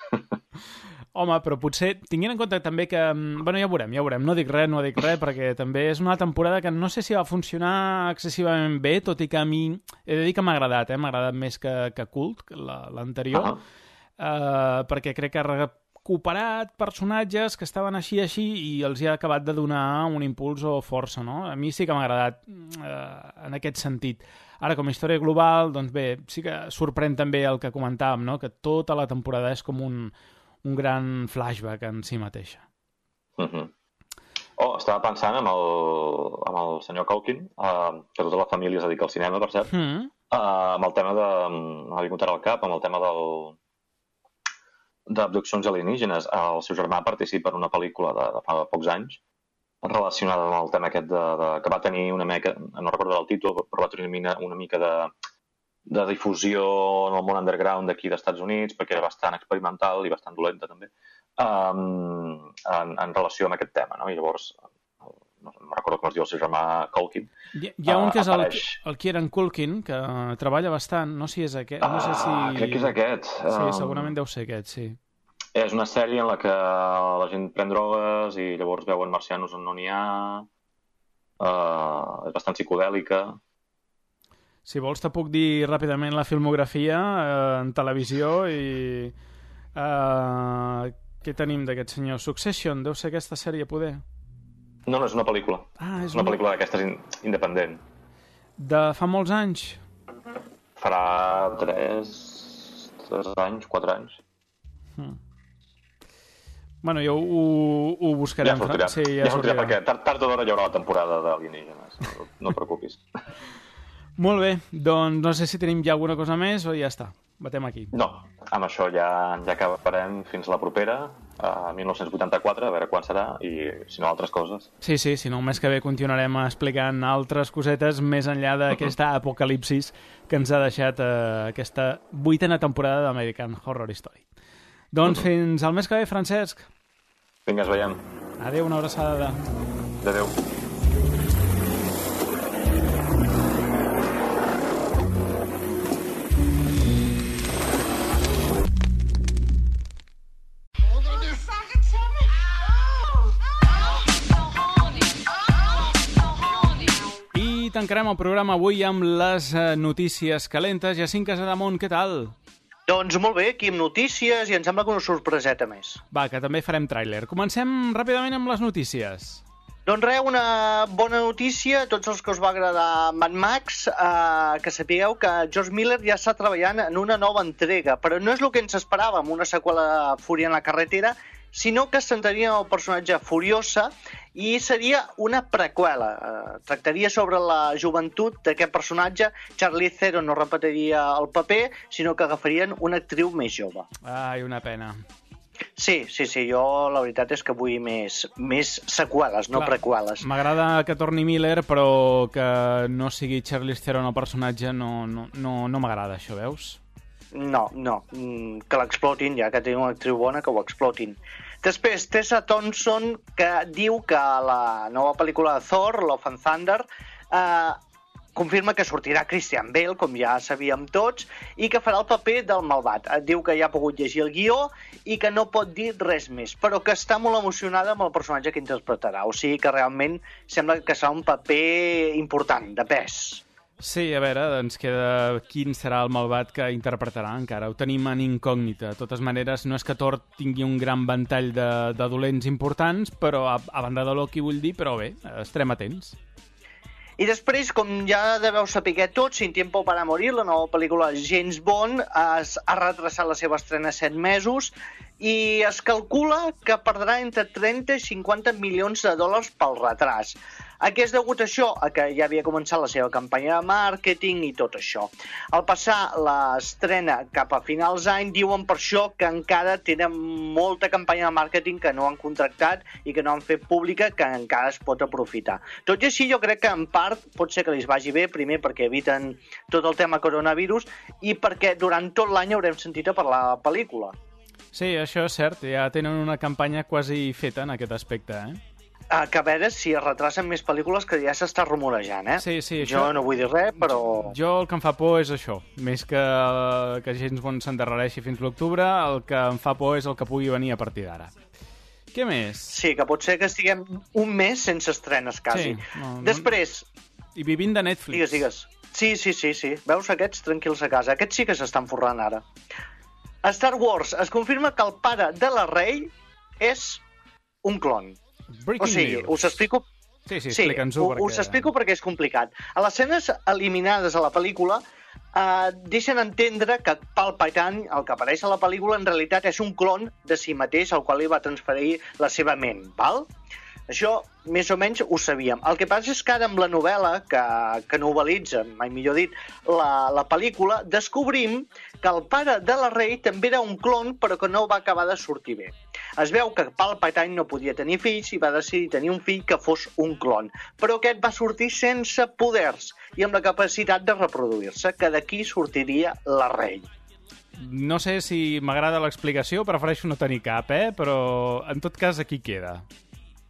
Home, però potser, tinguent en compte també que... Bueno, ja ho veurem, ja ho veurem. No dic res, no dic res, perquè també és una temporada que no sé si va funcionar excessivament bé, tot i que a mi he de dir que m'ha agradat, eh? M'ha agradat més que, que Cult, l'anterior, uh-huh. uh, perquè crec que ha recuperat personatges que estaven així així i els hi ha acabat de donar un impuls o força, no? A mi sí que m'ha agradat uh, en aquest sentit. Ara, com a història global, doncs bé, sí que sorprèn també el que comentàvem, no? Que tota la temporada és com un... un gran flashback en si mateixa. Uh-huh. Oh, estava pensant amb el, amb el senyor Culkin, uh, que tota la família es dedica al cinema, per cert, uh-huh. uh, amb el tema de... m'ha vingut ara al cap, amb el tema del d'abduccions alienígenes. El seu germà participa en una pel·lícula de, de fa pocs anys relacionada amb el tema aquest de, de, que va tenir una mica, no recordo el títol, però va tenir una, una mica de de difusió en el món underground d'aquí dels Estats Units, perquè era bastant experimental i bastant dolenta també, um, en, en relació amb aquest tema, no? I llavors no, no recordo com es diu el seu germà Culkin. Hi, hi ha un que és el, apareix... el Kieran Culkin, que treballa bastant, no sé si és aquest, no sé si... Ah, crec que és aquest. Sí, segurament deu ser aquest, sí. És una sèrie en la que la gent pren drogues i llavors veuen marcianos on no n'hi ha. Uh, és bastant psicodèlica. Si vols te puc dir ràpidament la filmografia eh, en televisió i... Eh, què tenim d'aquest senyor? Succession, deu ser aquesta sèrie, poder? No, no, és una pel·lícula. Ah, és una una... pel·lícula d'aquestes in independent. De fa molts anys? Farà tres, tres anys, quatre anys. Hmm. Bueno, jo ho, ho buscarem. Ja sortirà, sí, ja ja sortirà sortirà. perquè tard, tard o d'hora hi haurà la temporada d'Alienígenes. No, no et preocupis. Molt bé, doncs no sé si tenim ja alguna cosa més o ja està, batem aquí. No, amb això ja, ja acabarem fins la propera, a mil nou-cents vuitanta-quatre, a veure quan serà, i si no altres coses. Sí, sí, si no el mes que ve continuarem explicant altres cosetes més enllà d'aquesta apocalipsis que ens ha deixat eh, aquesta vuitena temporada d'American Horror Story. Doncs fins al mes que ve, Francesc. Vinga, ens veiem. Adéu, una abraçada. Adéu. I tancarem el programa avui amb les eh, notícies calentes. Jacint Casademont, què tal? Doncs molt bé, aquí amb notícies i em sembla que una sorpreseta més. Va, que també farem tràiler. Comencem ràpidament amb les notícies. Doncs res, una bona notícia a tots els que us va agradar Mad Max, eh, que sapigueu que George Miller ja està treballant en una nova entrega, però no és el que ens esperàvem, una seqüela Fúria en la carretera, sinó que es centraria en el personatge Furiosa i seria una preqüela. Eh, tractaria sobre la joventut d'aquest personatge. Charlize Theron no repetiria el paper, sinó que agafarien una actriu més jove. Ai, una pena. Sí, sí, sí, jo la veritat és que vull més, més seqüeles, no Clar, preqüeles. M'agrada que torni Miller, però que no sigui Charlize Theron el personatge no, no, no, no m'agrada, això, veus? No, no, que l'explotin, ja que tenen una actriu bona, que ho explotin. Després, Tessa Thompson, que diu que la nova pel·lícula de Thor, Love and Thunder, eh, confirma que sortirà Christian Bale, com ja sabíem tots, i que farà el paper del malvat. Diu que ja ha pogut llegir el guió i que no pot dir res més, però que està molt emocionada amb el personatge que interpretarà. O sigui que realment sembla que serà un paper important, de pes. Sí, a veure, ens queda quin serà el malvat que interpretarà encara. Ho tenim en incògnita. De totes maneres, no és que Thor tingui un gran ventall de, de dolents importants, però a, a banda de Loki vull dir, però bé, estarem atents. I després, com ja deveu saber tots, Sin tiempo para morir, la nova pel·lícula James Bond, es, ha retrasat la seva estrena set mesos i es calcula que perdrà entre trenta i cinquanta milions de dòlars pel retras. A què és degut això? A que ja havia començat la seva campanya de màrqueting i tot això. Al passar l'estrena cap a finals d'any, diuen per això que encara tenen molta campanya de màrqueting que no han contractat i que no han fet pública, que encara es pot aprofitar. Tot i així, jo crec que en part pot ser que li vagi bé, primer perquè eviten tot el tema coronavirus i perquè durant tot l'any haurem sentit a parlar de la pel·lícula. Sí, això és cert. Ja tenen una campanya quasi feta en aquest aspecte, eh? Uh, que a veure si es retrasen més pel·lícules, que ja s'està rumorejant, eh? Sí, sí, això... Jo no vull dir res, però... Jo el que em fa por és això. Més que, que James Bond s'endarrereixi fins l'octubre, el que em fa por és el que pugui venir a partir d'ara. Què més? Sí, que pot ser que estiguem un mes sense estrenes, quasi. Sí, no, no... Després... I vivint de Netflix. Digues, digues. Sí, sí, sí, sí. Veus, aquests tranquils a casa. Aquests sí que s'estan forrant ara. A Star Wars es confirma que el pare de la Rey és un clon. Breaking o sigui, news. us explico... Sí, sí, sí explica'ns-ho. Us, perquè... us explico perquè és complicat. A les escenes eliminades a la pel·lícula eh, deixen entendre que Palpatine, el que apareix a la pel·lícula, en realitat és un clon de si mateix, al qual li va transferir la seva ment, val? Això, més o menys, ho sabíem. El que passa és que ara amb la novel·la, que, que novel·litza, mai millor dit, la, la pel·lícula, descobrim que el pare de la Rey també era un clon, però que no va acabar de sortir bé. Es veu que Palpatine no podia tenir fills i va decidir tenir un fill que fos un clon, però aquest va sortir sense poders i amb la capacitat de reproduir-se, que d'aquí sortiria la Rey. No sé si m'agrada l'explicació, prefereixo no tenir cap, eh? Però en tot cas aquí queda.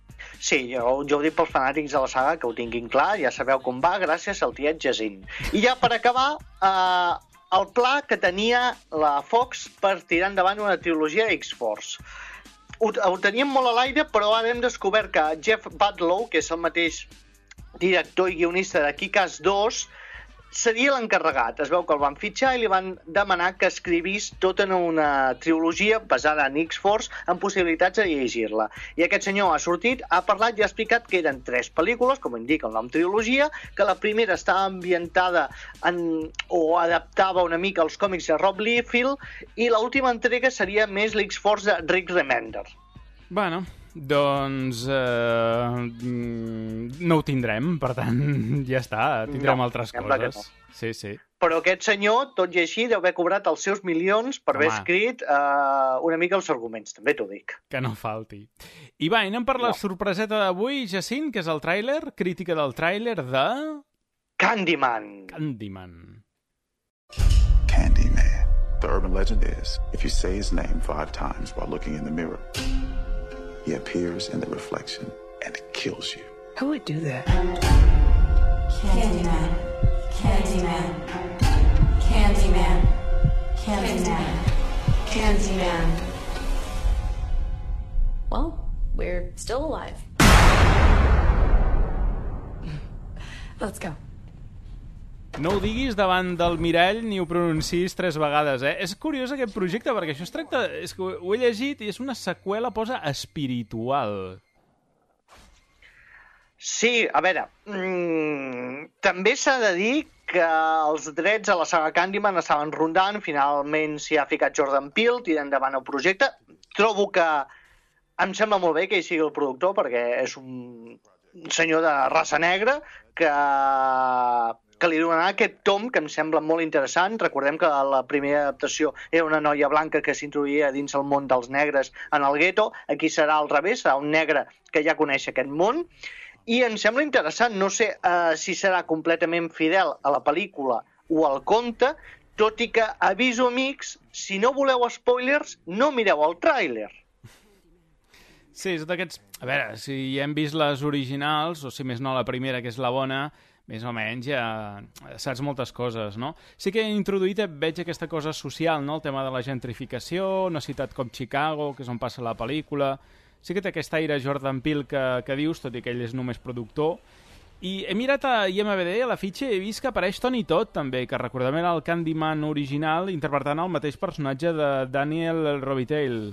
Sí, jo, jo ho dic pels fanàtics de la saga, que ho tinguin clar, ja sabeu com va, gràcies al tiet Jacint. I ja per acabar, eh, el pla que tenia la Fox per tirar endavant una trilogia X-Force. Ho, ho teníem molt a l'aire, però ara hem descobert que Jeff Badlow, que és el mateix director i guionista de Kick-Ass dos, seria l'encarregat. Es veu que el van fitxar i li van demanar que escrivís tota una trilogia basada en X-Force amb possibilitats de llegir-la. I aquest senyor ha sortit, ha parlat i ha explicat que eren tres pel·lícules, com indica el nom trilogia, que la primera estava ambientada en, o adaptava una mica els còmics de Rob Liefeld i l'última entrega seria més l'X-Force de Rick Remender. Bueno, doncs eh, no ho tindrem, per tant, ja està, tindrem no, altres sembla coses. que no. Sí, sí. Però aquest senyor, tot i així, deu haver cobrat els seus milions per haver Home. escrit uh, una mica els arguments, també t'ho dic. Que no falti. I va, anem per la No. sorpreseta d'avui, Jacint, que és el tràiler, crítica del tràiler de... Candyman. Candyman. Candyman. The urban legend is, if you say his name five times while looking in the mirror, he appears in the reflection and kills you. Who would do that? Candyman. Candyman. Candyman. Candyman. Candyman. Well, we're still alive. Let's go. No ho diguis davant del mirall ni ho pronunciïs tres vegades, eh? És curiós aquest projecte, perquè això es tracta... És que ho he llegit i és una seqüela, posa espiritual. Sí, a veure, mmm, també s'ha de dir que els drets a la saga Candyman estaven rondant, finalment s'hi ha ficat Jordan Peele, tira endavant el projecte. Trobo que em sembla molt bé que hi sigui el productor, perquè és un senyor de raça negra que... que li donarà aquest tom que em sembla molt interessant. Recordem que la primera adaptació era una noia blanca que s'introduïa dins el món dels negres en el gueto. Aquí serà al revés, serà un negre que ja coneix aquest món. I em sembla interessant, no sé uh, si serà completament fidel a la pel·lícula o al conte, tot i que aviso amics, si no voleu spoilers, no mireu el tràiler. Sí, és d'aquests... A veure, si hem vist les originals, o si més no la primera, que és la bona, més o menys ja saps moltes coses, no? Sí que he introduït, veig aquesta cosa social, no? El tema de la gentrificació, una ciutat com Chicago, que és on passa la pel·lícula. Sí que té aquest aire Jordan Peele que, que dius, tot i que ell és només productor. I he mirat a I M D B, a la fitxa, i he vist que apareix Tony Todd, també, que recordem era el Candyman original, interpretant el mateix personatge de Daniel Robitaille.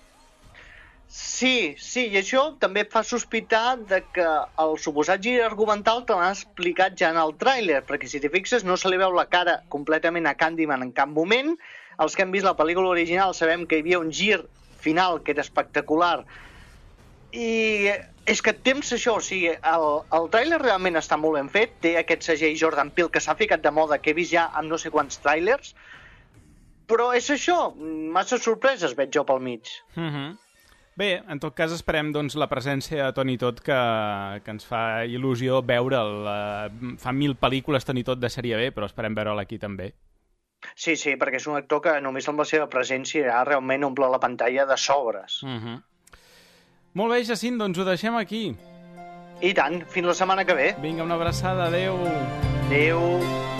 Sí, sí, i això també fa sospitar de que el suposat gir argumental te l'han explicat ja en el tràiler, perquè si t'hi fixes no se li veu la cara completament a Candyman en cap moment. Els que hem vist la pel·lícula original sabem que hi havia un gir final que era espectacular. I és que et temps això, o sigui, el, el tràiler realment està molt ben fet, té aquest segell Jordan Peele que s'ha ficat de moda, que he vist ja amb no sé quants tràilers, però és això, massa sorpreses veig jo pel mig. Mhm. Bé, en tot cas esperem doncs, la presència de Tony Todd que, que ens fa il·lusió veure'l. Uh, fa mil pel·lícules Tony Todd de sèrie B, però esperem veure'l aquí també. Sí, sí, perquè és un actor que només amb la seva presència ja realment omple la pantalla de sobres. Uh-huh. Molt bé, Jacint, doncs ho deixem aquí. I tant, fins la setmana que ve. Vinga, una abraçada, adeu. Adeu.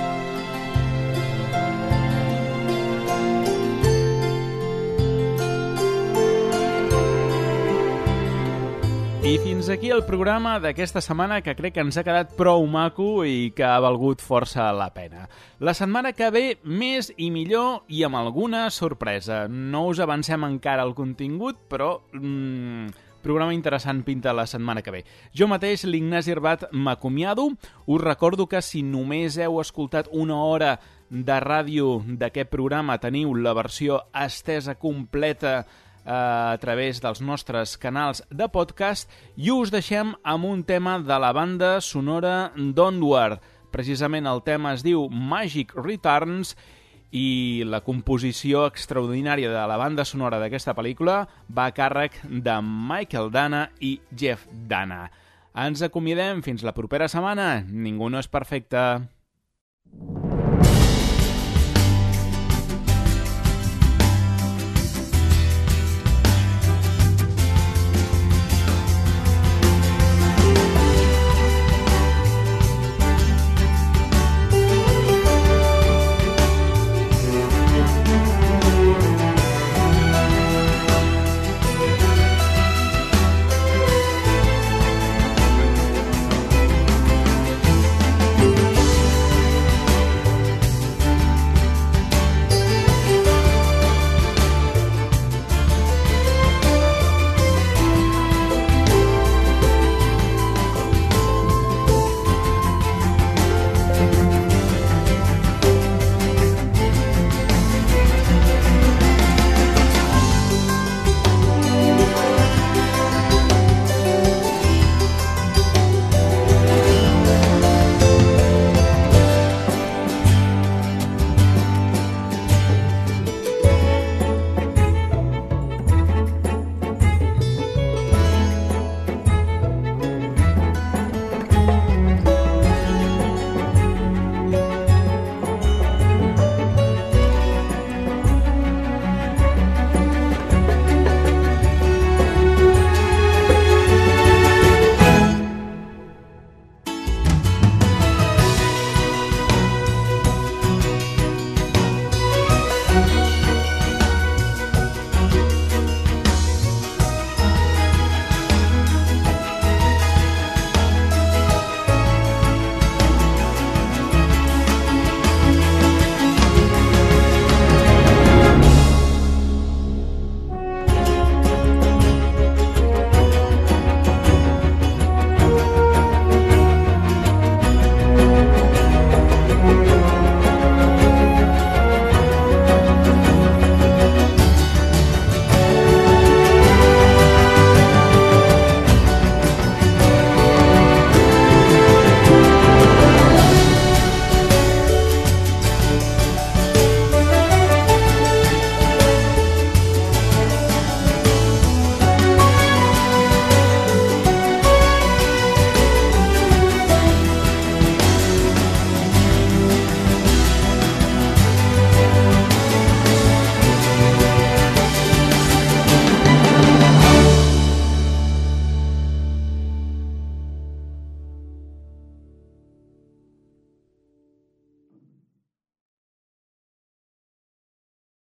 I fins aquí el programa d'aquesta setmana, que crec que ens ha quedat prou maco i que ha valgut força la pena. La setmana que ve, més i millor i amb alguna sorpresa. No us avancem encara el contingut, però mmm, programa interessant pinta la setmana que ve. Jo mateix, l'Ignasi Herbat, m'acomiado. Us recordo que si només heu escoltat una hora de ràdio d'aquest programa, teniu la versió estesa completa a través dels nostres canals de podcast, i us deixem amb un tema de la banda sonora d'Onward. Precisament el tema es diu Magic Returns i la composició extraordinària de la banda sonora d'aquesta pel·lícula va a càrrec de Michael Dana i Jeff Dana. Ens acomiadem fins la propera setmana. Ningú no és perfecte.